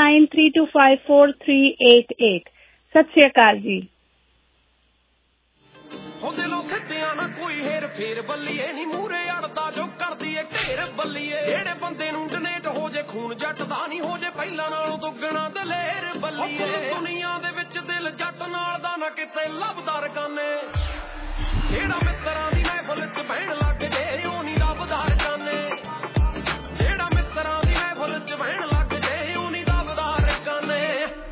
2893254388। ਸਤਿ ਸ਼੍ਰੀ ਅਕਾਲ ਜੀ। ਹੋ ਦਿਲੋਂ ਸਿੱਧਿਆਂ ਨਾ ਕੋਈ ਹੇਰ ਫੇਰ ਬੱਲੀਏ ਨੀ ਮੂਰੇ ਅੜਦਾ ਜੋ ਕਰਦੀ ਏ ਢੇਰ ਬੱਲੀਏ ਜਿਹੜੇ ਬੰਦੇ ਨੂੰ ਜਨੇਟ ਹੋ ਜੇ ਖੂਨ ਜੱਟ ਦਾ ਨਹੀਂ ਹੋ ਜੇ ਪਹਿਲਾਂ ਨਾਲੋਂ ਦੁੱਗਣਾ ਦਲੇਰ ਬੱਲੀਏ ਦੁਨੀਆ ਦੇ ਵਿੱਚ ਦਿਲ ਜੱਟ ਨਾਲ ਦਾ ਨਾ ਕਿਤੇ ਲੱਭਦਾ ਰਕਾਨੇ ਜਿਹੜਾ ਮਿੱਤਰਾਂ ਦੀ ਮਹਿਫਲ 'ਚ ਬਹਿਣ ਲੱਗ ਜੇ ਉਹ ਨਹੀਂ ਲੱਭਦਾ ਰਕਾਨੇ ਜਿਹੜਾ ਮਿੱਤਰਾਂ ਦੀ ਮਹਿਫਲ 'ਚ ਬਹਿਣ ਲੱਗ ਜੇ ਉਹ ਨਹੀਂ ਲੱਭਦਾ ਰਕਾਨੇ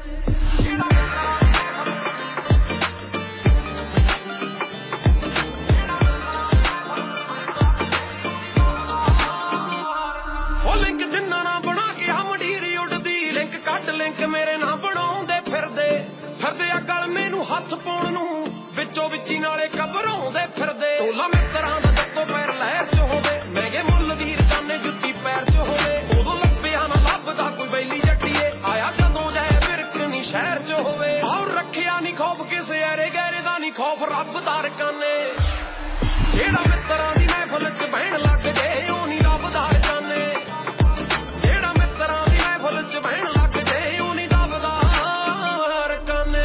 ਲਿੰਕ ਜਿੰਨਾ ਨਾ ਬਣਾ ਕੇ ਹਮਡੀਰੀ ਉੱਡਦੀ ਲਿੰਕ ਕੱਢ ਲਿੰਕ ਮੇਰੇ ਨਾਲ ਬਣਾਉਂਦੇ ਫਿਰਦੇ ਆ ਗਲ ਮੈਨੂੰ ਹੱਥ ਪਾਉਣ ਨੂੰ ਵਿੱਚੋਂ ਵਿੱਚੀ ਨਾਲੇ ਘਬਰਾਉਂਦੇ ਫਿਰਦੇ ਟੋਲਾ ਮਿੱਤਰਾਂ ਦਾ ਜੱਤੋਂ ਪੈਰ ਲਹਿਰ 'ਚ ਹੋਵੇ ਮਹਿੰਗੇ ਮੁੱਲ ਦੀ ਰਕਾਨੇ ਜੁੱਤੀ ਪੈਰ 'ਚ ਹੋਵੇ ਉਦੋਂ ਲੱਭਿਆ ਨਾ ਲੱਭਦਾ ਕੋਈ ਬੈਲੀ ਜੱਟੀਏ ਆਇਆ ਜਦੋਂ ਜਾਏ ਬਿਰਕਣੀ ਸ਼ਹਿਰ 'ਚ ਹੋਵੇ ਔਰ ਰੱਖਿਆ ਨਹੀਂ ਖੌਫ ਕਿਸੇ ਐਰੇ ਗਹਿਰੇ ਦਾ ਨਹੀਂ ਖੌਫ ਰੱਬ ਦਾ ਰਕਾਨੇ ਜਿਹੜਾ ਮਿੱਤਰਾਂ ਦੀ ਮਹਿਫਲ 'ਚ ਬਹਿਣ ਲੱਗ ਜੇ ਉਹ ਨਹੀਂ ਲੱਭਦਾ ਰਕਾਨੇ ਜਿਹੜਾ ਮਿੱਤਰਾਂ ਦੀ ਮਹਿਫਲ 'ਚ ਬਹਿਣ ਲੱਗ ਜੇ ਉਹ ਨਹੀਂ ਲੱਭਦਾ ਰਕਾਨੇ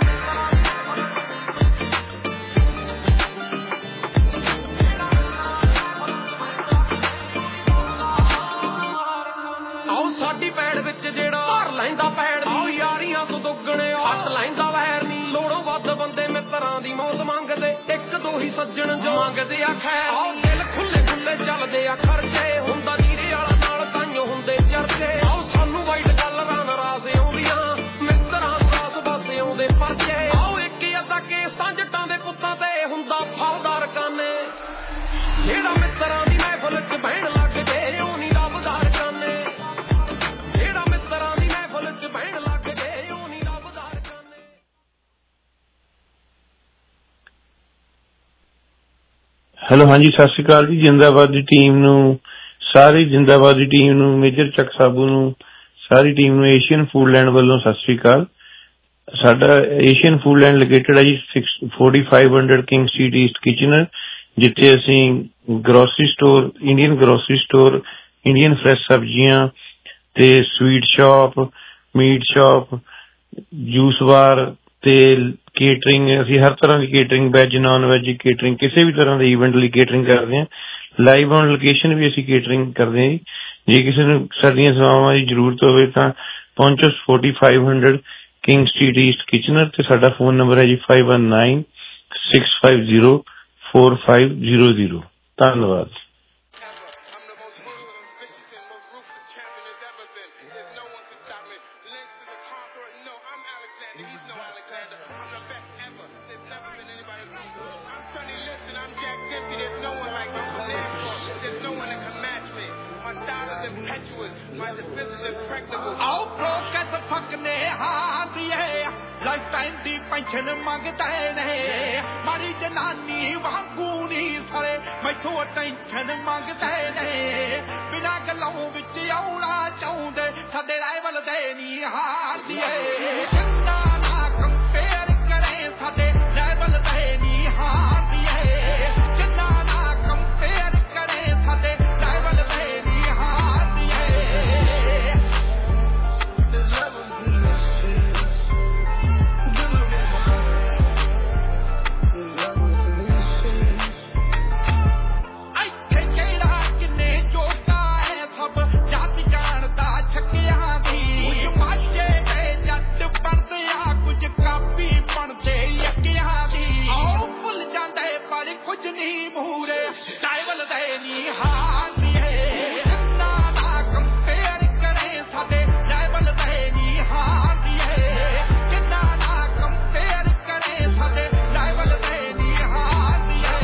ਆਓ ਸਾਡੀ ਪੈੜ ਵਿੱਚ ਜਿਹੜਾ ਭਰ ਲੈਂਦਾ ਪੈੜ ਆਓ ਯਾਰੀਆਂ ਤੋਂ ਦੁੱਗਣੇ ਹੱਟ ਲੈਂਦਾ ਵੈਰ ਨਹੀਂ ਲੋੜੋਂ ਵੱਧ ਬੰਦੇ ਮਿੱਤਰਾਂ ਦੀ ਮੌਤ ਮੰਗਦੇ ਇੱਕ ਦੋ ਹੀ ਸੱਜਣ ਜੋ ਮੰਗਦੇ ਆ ਖੈਰ ਆਓ ਦਿਲ ਖੁੱਲੇ ਖੁੱਲੇ ਚੱਲਦੇ ਆ ਖਰਚੇ ਹੁੰਦਾ ਜੀਰੇ ਵਾਲਾ ਨਾਲ ਤਾਈਓ ਹੁੰਦੇ ਚਰਚੇ ਆਓ ਸਾਨੂੰ ਵਾਈਟ ਕਲਰਾਂ ਨਾਰਾਜ਼ ਆਉਂਦੀਆਂ ਮਿੱਤਰਾਂ ਨੂੰ ਰਾਸ ਬਸ ਆਉਂਦੇ ਪਰਚੇ ਆਓ ਇੱਕ ਅੱਧਾ ਕੇਸ ਤਾਂ ਜੱਟਾਂ ਦੇ ਪੁੱਤਾਂ ਤੇ ਹੁੰਦਾ ਫਲਦਾ ਰਕਾਨੇ ਜਿਹੜਾ ਮਿੱਤਰਾਂ ਦੀ ਮਹਿਫਲ 'ਚ ਬਹਿਣ ਲੱਗ ਜੇ ਉਹ ਨਹੀਂ ਲੱਭਦਾ ਰਕਾਨੇ ਜਿਹੜਾ ਮਿੱਤਰਾਂ ਦੀ ਮਹਿਫਲ 'ਚ ਬਹਿਣ ਲੱਗ ਜੇ ਉਹ ਨਹੀਂ ਲੱਭਦਾ ਰਕਾਨੇ। ਹੈਲੋ ਹਾਂਜੀ ਸਤਿ ਸ਼੍ਰੀ ਅਕਾਲ ਜੀ। ਜਿੰਦਾਬਾਦ ਦੀ ਟੀਮ ਨੂੰ ਸਾਰੀ ਜਿੰਦਾਬਾਦ ਦੀ ਟੀਮ ਨੂੰ ਮੇਜਰ ਚੱਕ ਸਾਬੂ ਨੂੰ ਸਾਰੀ ਟੀਮ ਨੂੰ ਏਸ਼ੀਅਨ ਫੂਡਲੈਂਡ ਵੱਲੋਂ ਸਤਿ ਸ਼੍ਰੀ ਅਕਾਲ। ਸਾਡਾ ਏਸ਼ੀਅਨ ਫੂਡਲੈਂਡ ਲੋਕੇਟਡ ਹੈ ਜੀ 4500 ਕਿੰਗ ਸਟਰੀਟ ਈਸਟ ਕਿਚਨਰ ਜਿੱਥੇ ਅਸੀਂ grocery store Indian grocery store Indian fresh ਸਬਜ਼ੀਆਂ ਤੇ sweet shop meat shop juice bar ਤੇ ਕੇਟਰਿੰਗ ਅਸੀਂ ਹਰ ਤਰ੍ਹਾਂ ਦੀ catering veg non veg catering ਕਿਸੇ ਵੀ ਤਰ੍ਹਾਂ ਦੇ ਈਵੈਂਟ ਲਈ ਕੇਟਰਿੰਗ ਕਰਦੇ ਹਾਂ। ਲਾਈਵ ਔਨ ਲੋਕੇਸ਼ਨ ਵੀ ਅਸੀਂ ਕੇਟਰਿੰਗ ਕਰਦੇ ਹਾਂ ਜੀ। ਜੇ ਕਿਸੇ ਨੂੰ ਸਾਡੀਆਂ ਸੇਵਾਵਾਂ ਦੀ ਜ਼ਰੂਰਤ ਹੋਵੇ ਤਾਂ ਪਹੁੰਚੋ 4500 ਕਿੰਗ ਸਟਰੀਟ ਈਸਟ ਕਿਚਨਰ ਤੇ ਸਾਡਾ ਫੋਨ ਨੰਬਰ ਹੈ ਜੀ 5196504500। ਧੰਨਵਾਦ। ਆਓ ਬ੍ਰੋਕ ਐਸ ਫੱਕ ਨੇ ਹਾਦੀਏ ਲਾਈਫ ਟਾਈਮ ਦੀ ਪੈਨਸ਼ਨ ਮੰਗਦੇ ਨੇ ਮਾਰੀ ਜਨਾਨੀ ਵਾਂਗੂ ਨਹੀਂ ਸਲੇ ਮੈਥੋਂ ਟੈਨਸ਼ਨ ਮੰਗਦੇ ਨੇ ਬਿਨਾਂ ਗੱਲਾਂ ਵਿੱਚ ਆਉਣਾ ਚਾਹੁੰਦੇ ਸਾਡੇ ਰਾਈਵਲ ਦੇ ਨਹੀਂ ਹਾਰਦੀਏ ਜਿੰਨਾ ਨਾ ਕੰਪੇਅਰ ਕਰੇ ਸਾਡੇ ਰਾਈਵਲ ਦੇ ਨਹੀਂ ਹਾਰਦੀਏ ਜਿੰਨਾ ਨਾ ਕੰਪੇਅਰ ਕਰੇ ਸਾਡੇ ਰਾਈਵਲ ਦੇ ਨਹੀਂ ਹਾਰਦੀਏ ਕੁਝ ਨਹੀਂ ਮੂਰੇ ਟਾਈਵਲ ਦੇ ਨਹੀਂ ਹਾਰਦੀਏ ਜਿੰਨਾ ਨਾ ਕੰਪੇਅਰ ਕਰੇ ਸਾਡੇ ਟਾਈਵਲ ਦੇ ਨਹੀਂ ਹਾਰਦੀਏ ਜਿੰਨਾ ਨਾ ਕੰਪੇਅਰ ਕਰੇ ਸਾਡੇ ਟਾਈਵਲ ਦੇ ਨਹੀਂ ਹਾਰਦੀਏ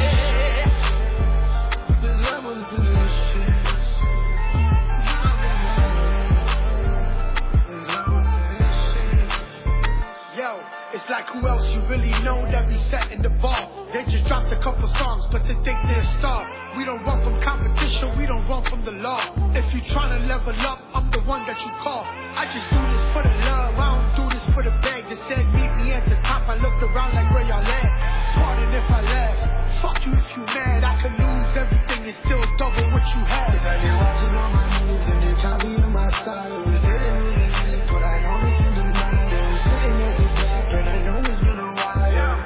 Yo, it's like who else you really know that be setting the bar. They just dropped a couple songs, but they think they're a star. We don't run from competition, we don't run from the law. If you tryna level up, I'm the one that you call. I just do this for the love, I don't do this for the bag. They said meet me at the top, I looked around like where y'all at. Pardon if I laugh, fuck you if you mad. I could lose everything and still double what you had. Cause I been watching all my moves and they copying my style. It's hitting me to sleep, but I know they can do mine. They're sitting at the back, and I know it's been a while.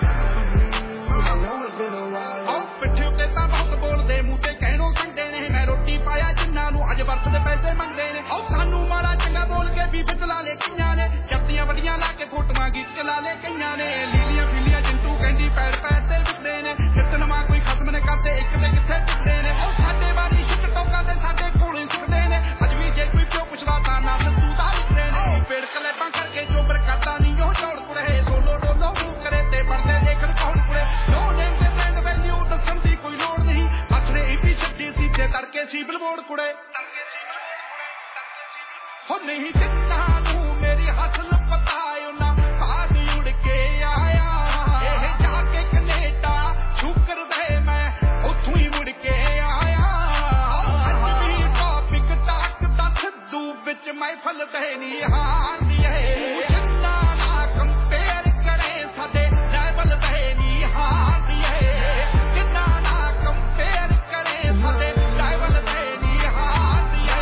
ਪਾਇਆ ਜਿੰਨਾਂ ਨੂੰ ਅੱਜ ਵਰਸ ਦੇ ਪੈਸੇ ਮੰਗਦੇ ਨੇ ਉਹ ਸਾਨੂੰ ਮਾੜਾ ਚੰਗਾ ਬੋਲ ਕੇ ਵੀ ਚਲਾ ਲੈ ਕਈਆਂ ਨੇ ਜੱਤੀਆਂ ਵੱਡੀਆਂ ਲਾ ਕੇ ਫੋਟੋਆਂ ਗੀਤ ਚਲਾ ਲੈ ਕਈਆਂ ਨੇ ਲੀਲੀਆਂ ਫਿਲੀਆਂ ਜਿੰਟੂ ਕਹਿੰਦੀ ਪੈਰ ਪੈਰ ਤੇ ਵਿਕਦੇ ਨੇ ਕਿਤਨ ਮਾਂ ਕੋਈ ਖਸਮ ਨੇ ਕਰਦੇ ਇੱਕ ਤੇ ਕਿੱਥੇ ਟੁੱਟਦੇ ਨੇ ਉਹ ਸਾਡੇ ਵਾਰੀ ਸ਼ਿਕ ਟੋਕਾਂ ਤੇ ਸਾਡੇ ਕੋਲੇ ਸਿੱਖਦੇ ਨੇ ਅੱਜ ਵੀ ਜੇ ਕੋਈ ਪਿਓ ਪੁੱਛਦਾ ਤਾਂ ਨਾ ਤੂੰ ਤਾਂ ਲਿਖਦੇ ਨੇ ਪੇੜ ਕਲੈਪਾਂ ਕਰਕੇ ਚੋਬਰ ਕਰਦਾ ਨਹੀਂ ਉਹ ਝੋੜ ਕੁੜੇ ਸੋਲੋ ਡੋਲੋ ਨੂੰ ਕਰੇ ਤੇ ਪੜਦੇ ਦੇਖਣ ਕੌਣ ਕੁੜੇ ਨੋ ਨੇਮ ਤੇ ਬ੍ਰਾਂਡ ਵੈਲਿਊ ਦੱਸਣ ਦੀ ਕੋਈ ਲੋੜ ਨਹੀਂ ਆਖਰੇ ਇਹ ਵੀ ਛੱਡੀ ਸੀ ਤੇ ਕਰਕੇ ਸੀ ਬਿਲਬੋਰਡ ਕੁੜੇ ਹੋ ਨਹੀਂ ਕਿੰਨਾ ਨੂੰ ਮੇਰੀ ਹਸਲ ਪਤਾ ਉਹਨਾਂ ਬਾਦ ਉੜ ਕੇ ਆਇਆ ਇਹ ਜਾ ਕੇ ਕੈਨੇਡਾ ਸ਼ੁਕਰ ਦੇ ਮੈਂ ਉੱਥੋਂ ਹੀ ਮੁੜ ਕੇ ਆਇਆ ਅੱਜ ਵੀ ਟੌਪਿਕ ਟਾਕ ਦਾ ਸਿੱਧੂ ਵਿੱਚ ਮਹਿਫਲ ਤੇ ਨਹੀਂ ਹਾਰਦੀਏ ਜਿੰਨਾ ਨਾ ਕੰਪੇਅਰ ਕਰੇ ਸਾਡੇ ਲੈਵਲ ਤੇ ਨਹੀਂ ਹਾਰਦੀਏ ਜਿੰਨਾ ਨਾ ਕੰਪੇਅਰ ਕਰੇ ਸਾਡੇ ਲੈਵਲ ਤੇ ਨਹੀਂ ਹਾਰਦੀਏ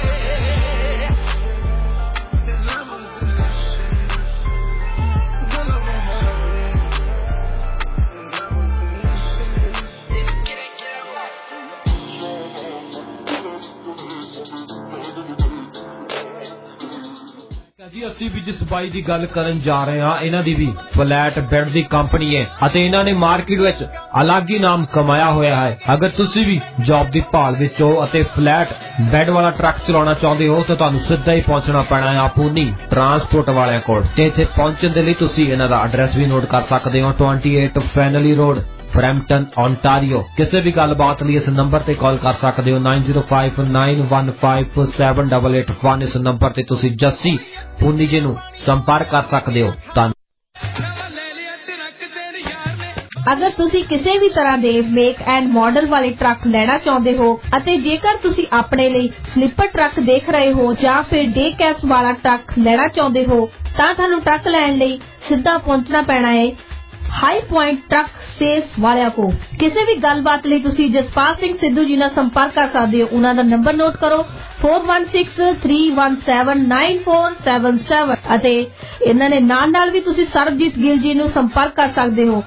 ਜੀ ਅਸੀਂ ਵੀ ਜਿਸ ਬਾਈ ਦੀ ਗੱਲ ਕਰਨ ਜਾ ਰਹੇ ਹਾਂ ਇਹਨਾਂ ਦੀ ਵੀ ਫਲੈਟ ਬੈੱਡ ਦੀ ਕੰਪਨੀ ਹੈ ਅਤੇ ਇਹਨਾਂ ਨੇ ਮਾਰਕੀਟ ਵਿੱਚ ਅਲੱਗ ਹੀ ਨਾਮ ਕਮਾਇਆ ਹੋਇਆ ਹੈ। ਅਗਰ ਤੁਸੀਂ ਵੀ ਜੌਬ ਦੀ ਭਾਲ ਵਿੱਚ ਹੋ ਅਤੇ ਫਲੈਟ ਬੈੱਡ ਵਾਲਾ ਟਰੱਕ ਚਲਾਉਣਾ ਚਾਹੁੰਦੇ ਹੋ ਤਾਂ ਤੁਹਾਨੂੰ ਸਿੱਧਾ ਹੀ ਪਹੁੰਚਣਾ ਪੈਣਾ ਹੈ ਆਪੂਨੀ ਟਰਾਂਸਪੋਰਟ ਵਾਲਿਆਂ ਕੋਲ ਤੇ ਇੱਥੇ ਪਹੁੰਚਣ ਦੇ ਲਈ ਤੁਸੀਂ ਇਹਨਾਂ ਦਾ ਐਡਰੈਸ ਵੀ ਨੋਟ ਕਰ ਸਕਦੇ ਹੋ 28 ਫੈਨਲੀ ਰੋਡ ਫਰੈਂਪਟਨ ਓਨਟਾਰੀਓ। ਕਿਸੇ ਵੀ ਗੱਲਬਾਤ ਲਈ ਇਸ ਨੰਬਰ ਤੇ ਕਾਲ ਕਰ ਸਕਦੇ ਹੋ 9059157881 ਇਸ ਨੰਬਰ ਤੇ ਤੁਸੀਂ ਜੱਸੀ ਪੂਨੀ ਜੀ ਨੂੰ ਸੰਪਰਕ ਕਰ ਸਕਦੇ ਹੋ। ਅਗਰ ਤੁਸੀਂ ਕਿਸੇ ਵੀ ਤਰ੍ਹਾਂ ਦੇ ਮੇਕ ਐਂਡ ਮਾਡਲ ਵਾਲੇ ਟਰੱਕ ਲੈਣਾ ਚਾਹੁੰਦੇ ਹੋ ਅਤੇ ਜੇਕਰ ਤੁਸੀਂ ਆਪਣੇ ਲਈ ਸਲੀਪਰ ਟਰੱਕ ਦੇਖ ਰਹੇ ਹੋ ਜਾਂ ਫਿਰ ਡੇ ਕੈਬ ਵਾਲਾ ਟਰੱਕ ਲੈਣਾ ਚਾਹੁੰਦੇ ਹੋ ਤਾਂ ਤੁਹਾਨੂੰ ਟਰੱਕ ਲੈਣ ਲਈ ਸਿੱਧਾ ਪਹੁੰਚਣਾ ਪੈਣਾ ਹੈ हाई पॉइंट ट्रक सेल्स वालिया को। किसी भी गलबात लिए तुसी जसपाल सिंह सिद्धू जी नाल संपर्क कर सकते हो। उन्हां दा नंबर नोट करो 4163179477 अते इन्हां ने नाल भी तुसी सरबजीत गिल जी नूं संपर्क कर सकते हो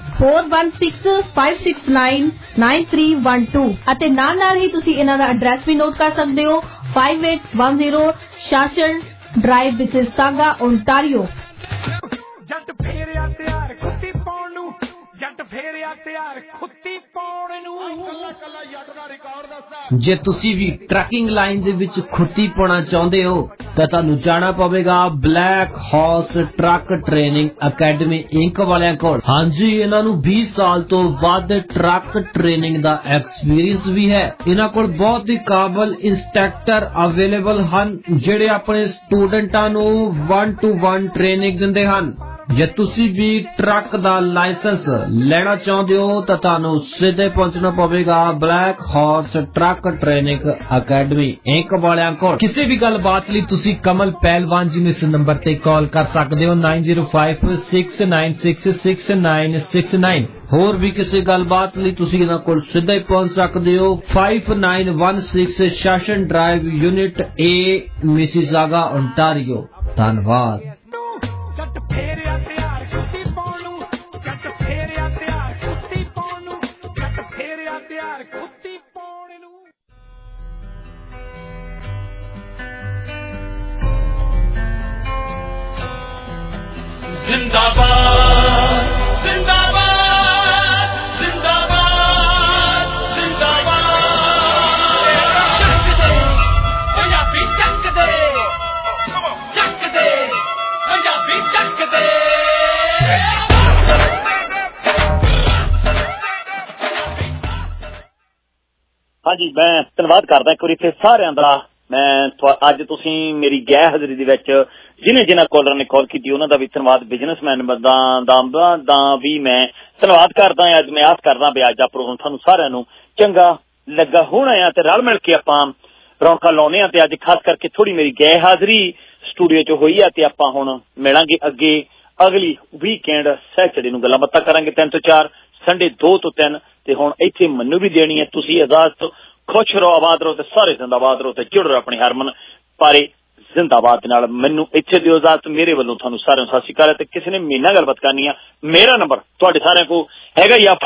4165699312 अते नाल ही तुसी इन्हां दा एड्रैस भी नोट कर सकते हो 5810 शासन ड्राइव मिसिसागा ओंटारियो। जट फेरिया तैयार खुत्ती पाउण नूं जट फेरिया तैयार खुत्ती पाउण नूं ਜੇ ਤੁਸੀਂ ਵੀ ਟਰੱਕਿੰਗ ਲਾਈਨ ਦੇ ਵਿੱਚ ਖੁੱਤੀ ਪਾਉਣਾ ਚਾਹੁੰਦੇ ਹੋ ਤਾਂ ਤੁਹਾਨੂੰ ਜਾਣਾ ਪਵੇਗਾ Black Horse Truck Training Academy Inc ਵਾਲਿਆਂ ਕੋਲ। ਹਾਂਜੀ, ਇਹਨਾਂ ਨੂੰ 20 ਸਾਲ ਤੋਂ ਵੱਧ ਟਰੱਕ ਟ੍ਰੇਨਿੰਗ ਦਾ ਐਕਸਪੀਰੀਅੰਸ ਵੀ ਹੈ। ਇਹਨਾਂ ਕੋਲ ਬਹੁਤ ਹੀ ਕਾਬਲ ਇੰਸਟ੍ਰਕਟਰ ਅਵੇਲੇਬਲ ਹਨ ਜਿਹੜੇ ਆਪਣੇ ਸਟੂਡੈਂਟਾਂ ਨੂੰ 1-to-1 ਟ੍ਰੇਨਿੰਗ ਦਿੰਦੇ ਹਨ। ਜੇ ਤੁਸੀਂ ਵੀ ਟਰੱਕ ਦਾ ਲਾਇਸੈਂਸ ਲੈਣਾ ਚਾਹੁੰਦੇ ਹੋ ਤਾਂ ਤੁਹਾਨੂੰ ਸਿੱਧੇ ਪਹੁੰਚਣਾ ਪਵੇਗਾ Black Horse Truck Training Academy Inc ਵਾਲਿਆਂ ਕੋਲ। ਕਿਸੇ ਵੀ ਗੱਲਬਾਤ ਲਈ ਤੁਸੀਂ ਕਮਲ ਪਹਿਲਵਾਨ ਜੀ ਨੂੰ ਇਸ ਨੰਬਰ ਤੇ ਕਾਲ ਕਰ ਸਕਦੇ ਹੋ 9056966969। ਹੋਰ ਵੀ ਕਿਸੇ ਗੱਲਬਾਤ ਲਈ ਤੁਸੀਂ ਇਹਨਾਂ ਕੋਲ ਸਿੱਧਾ ਹੀ ਪਹੁੰਚ ਸਕਦੇ ਹੋ 5916 Shawson Drive unit A Mississauga Ontario. ਧੰਨਵਾਦ। जिंदाबाद जिंदाबाद जिंदाबाद जिंदाबाद चक दे पंजाबी चक दे पंजाबी चक दे। ਹਾਂਜੀ, ਮੈਂ ਧੰਨਵਾਦ ਕਰਦਾ ਇੱਕ ਵਾਰੀ ਇੱਥੇ ਸਾਰਿਆਂ ਦਾ। ਮੈਂ ਅੱਜ ਤੁਸੀਂ ਮੇਰੀ ਗੈਰ ਹਾਜ਼ਰੀ ਦੇ ਵਿੱਚ ਜਿਨ੍ਹਾਂ ਕਾਲਰਾਂ ਨੇ ਕਾਲ ਕੀਤੀ ਉਹਨਾਂ ਦਾ ਵੀ ਧੰਨਵਾਦ। ਬਿਜ਼ਨਸਮੈਨ ਦਾ ਵੀ ਮੈਂ ਧੰਨਵਾਦ ਕਰਦਾ। ਅੱਜ ਮੈਂ ਆਸ ਕਰਦਾ ਵੀ ਅੱਜ ਦਾ ਪ੍ਰੋਗਰਾਮ ਤੁਹਾਨੂੰ ਸਾਰਿਆਂ ਨੂੰ ਚੰਗਾ ਲੱਗਾ ਹੋਣਾ ਆ ਤੇ ਰਲ ਮਿਲ ਕੇ ਆਪਾਂ ਰੌਣਕਾਂ ਲਾਉਂਦੇ ਆ। ਤੇ ਅੱਜ ਖਾਸ ਕਰਕੇ ਥੋੜੀ ਮੇਰੀ ਗੈਰ ਹਾਜ਼ਰੀ ਸਟੂਡੀਓ 'ਚ ਹੋਈ ਆ ਤੇ ਆਪਾਂ ਹੁਣ ਮਿਲਾਂਗੇ ਅੱਗੇ ਅਗਲੀ ਵੀਕਐਂਡ ਸੈਟਰਡੇ ਨੂੰ ਗੱਲਾਂ ਬਾਤਾਂ ਕਰਾਂਗੇ 3 ਤੋਂ 4 ਸੰਡੇ 2 ਤੋਂ 3। ਤੇ ਹੁਣ ਇੱਥੇ ਮੈਨੂੰ ਵੀ ਦੇਣੀ ਹੈ। ਤੁਸੀਂ ਇਜਾਜ਼ਤ, ਖੁਸ਼ ਰਹੋ, ਆਬਾਦ ਰਹੋ ਤੇ ਸਾਰੇ ਜ਼ਿੰਦਾਬਾਦ ਰਹੋ ਤੇ ਜੁੜ ਰਹੋ ਆਪਣੀ ਹਰਮਨ ਪਾਰੇ ਜ਼ਿੰਦਾਬਾਦ ਦੇ ਨਾਲ। ਮੈਨੂੰ ਇੱਥੇ ਦਿਓ ਇਜਾਜ਼ਤ। ਮੇਰੇ ਵੱਲੋਂ ਤੁਹਾਨੂੰ ਸਾਰਿਆਂ ਨੂੰ ਸਤਿ ਸ਼੍ਰੀ ਅਕਾਲ। ਤੇ ਕਿਸੇ ਨੇ ਮੇਰੇ ਨਾਲ ਗੱਲਬਾਤ ਕਰਨੀ ਆ, ਮੇਰਾ ਨੰਬਰ ਤੁਹਾਡੇ ਸਾਰਿਆਂ ਕੋਲ ਹੈਗਾ ਹੀ ਆ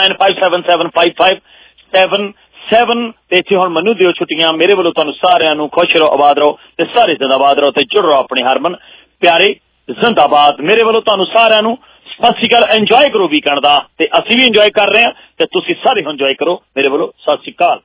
5195775577 ਤੇ ਇੱਥੇ ਹੁਣ ਮੈਨੂੰ ਦਿਓ ਛੁੱਟੀਆਂ। ਮੇਰੇ ਵੱਲੋਂ ਤੁਹਾਨੂੰ ਸਾਰਿਆਂ ਨੂੰ ਖੁਸ਼ ਰਹੋ, ਆਬਾਦ ਰਹੋ ਤੇ ਸਾਰੇ ਜ਼ਿੰਦਾਬਾਦ ਰਹੋ ਤੇ ਜੁੜ ਰਹੋ ਆਪਣੀ ਹਰਮਨ ਪਿਆਰੇ ਜ਼ਿੰਦਾਬਾਦ। ਮੇਰੇ ਵੱਲੋਂ ਤੁਹਾਨੂੰ ਸਾਰਿਆਂ ਨੂੰ ਸਤਿ ਸ਼੍ਰੀ ਅਕਾਲ। ਇੰਜੋਏ ਕਰੋ ਵੀਕਐਂਡ ਦਾ ਤੇ ਅਸੀਂ ਵੀ ਇੰਜੋਏ ਕਰ ਰਹੇ ਹਾਂ ਤੇ ਤੁਸੀਂ ਸਾਰੇ ਇੰਜੋਏ ਕਰੋ। ਮੇਰੇ ਵੱਲੋਂ ਸਤਿ ਸ਼੍ਰੀ ਅਕਾਲ।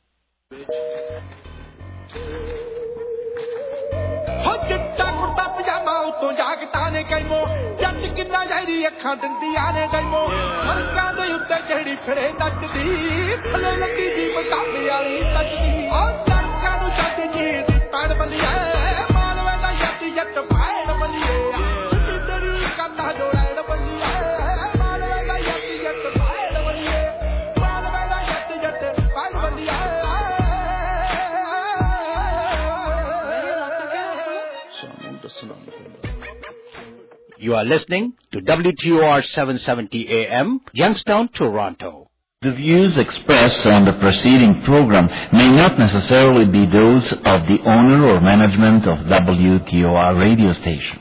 ਚਿੱਟਾ ਕੁੜਤਾ ਪਜਾਮਾ ਉਤੋਂ ਜਾਗਟਾਂ ਨੇ ਕੈਮੋ ਜੱਟ ਕਿੰਨਾ ਜਾਇਰੀ ਅੱਖਾਂ ਦਿੰਦੀਆਂ ਨੇ ਗੈਮੋ ਸੜਕਾਂ ਦੇ ਉੱਤੇ ਜਿਹੜੀ ਫਿਰੇ ਨੱਚਦੀ ਥੱਲੇ ਲੱਗੀ ਦੀ ਮੁਕਾਬਲੇ ਵਾਲੀ ਨੱਚਦੀ ਉਹ ਸੜਕਾਂ ਨੂੰ ਛੱਡ ਜੀ ਦੀ ਪੈਣ ਬੱਲੀਏ ਮਾਲਵੇ ਦਾ ਜੱਟ ਪੈਣ ਬੱਲੀਏ ਛੁੱਟੀ ਤੇਰੀ ਕੰਨਾ ਜੋੜੈਣ ਬੱਲੀਏ ਮਾਲਵੇ ਦਾ ਜੱਟ ਪੈਣ ਬੱਲੀਏ ਮਾਲਵੇ ਦਾ ਜੱਟ ਪੈਣ ਬੱਲੀਏ। You are listening to WTOR 770 AM, Youngstown, Toronto. The views expressed on the preceding program may not necessarily be those of the owner or management of WTOR radio station.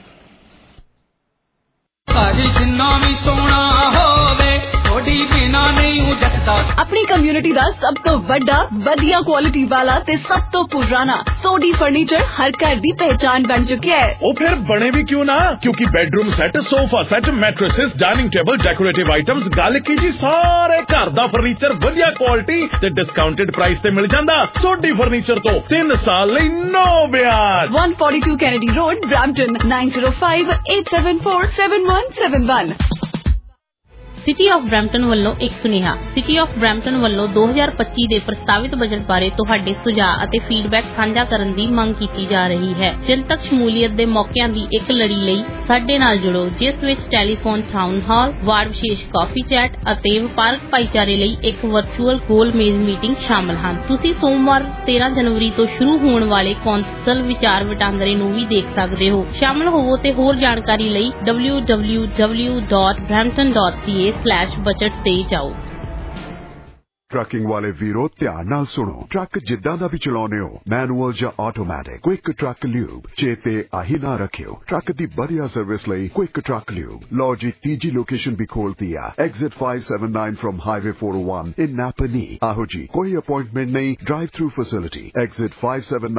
अपनी कम्युनिटी दा सब तो बड़ा वधिया क्वालिटी वाला ते सब तो पुराना सोडी फर्नीचर हर घर दी पहचान बन चुकी है। ओ फिर बने भी क्यों ना, क्योंकि bedroom set, sofa set, mattresses, dining table, decorative items, गल की जी सारे घर दा फर्नीचर वधिया क्वालिटी ते डिस्काउंटेड प्राइस ते मिल जांदा। सोडी फर्नीचर तो 3 साल लई नो ब्याज। 142 Kennedy Road, Brampton, 9058747171। City of Brampton ਵੱਲੋਂ ਇੱਕ ਸੁਨੇਹਾ। ਸਿਟੀ ਆਫ ਬਰੈਂਪਟਨ ਵੱਲੋਂ 2025 ਦੇ ਪ੍ਰਸਤਾਵਿਤ ਬਜਟ ਬਾਰੇ ਤੁਹਾਡੇ ਸੁਝਾਅ ਅਤੇ ਫੀਡਬੈਕ ਸਾਂਝਾ ਕਰਨ ਦੀ ਮੰਗ ਕੀਤੀ ਜਾ ਰਹੀ ਹੈ। ਜਨਤਕ ਸ਼ਮੂਲੀਅਤ ਦੇ ਮੌਕਿਆਂ ਦੀ ਇੱਕ ਲੜੀ ਲਈ ਸਾਡੇ ਨਾਲ ਜੁੜੋ, ਜਿਸ ਵਿੱਚ ਟੈਲੀਫੋਨ ਟਾਊਨ ਹਾਲ, ਵਾਰਡ ਵਿਸ਼ੇਸ਼ ਕਾਫੀ ਚੈਟ ਅਤੇ ਵਪਾਰਕ ਭਾਈਚਾਰੇ ਲਈ ਇੱਕ ਵਰਚੁਅਲ ਗੋਲ ਮੇਜ਼ ਮੀਟਿੰਗ ਸ਼ਾਮਲ ਹਨ। ਤੁਸੀਂ ਸੋਮਵਾਰ 13 ਜਨਵਰੀ ਤੋਂ ਸ਼ੁਰੂ ਹੋਣ ਵਾਲੇ ਕੌਂਸਲ ਵਿਚਾਰ ਵਟਾਂਦਰੇ ਨੂੰ ਵੀ ਦੇਖ ਸਕਦੇ ਹੋ। ਸ਼ਾਮਲ ਹੋਵੋ ਤੇ ਹੋਰ ਜਾਣਕਾਰੀ ਲਈ www.brampton.ca/budget ਤੇ ਜਾਓ। ट्रकिंग वाले वीरो ध्यान नाल सुनो। ट्रक जिद्दां दा भी चलाउने हो, मैनुअल या ऑटोमैटिक, क्विक ट्रक ल्यूब चेते आही ना रखियो। ट्रक दी बढ़िया सर्विस लई क्विक ट्रक ल्यूब। लो जी तीजी लोकेशन भी खोलती है, exit 579 from highway 401 in Napanee. आहो जी, कोई अपॉइंटमेंट नहीं, ड्राइव थ्रू फैसिलिटी। एग्जिट 579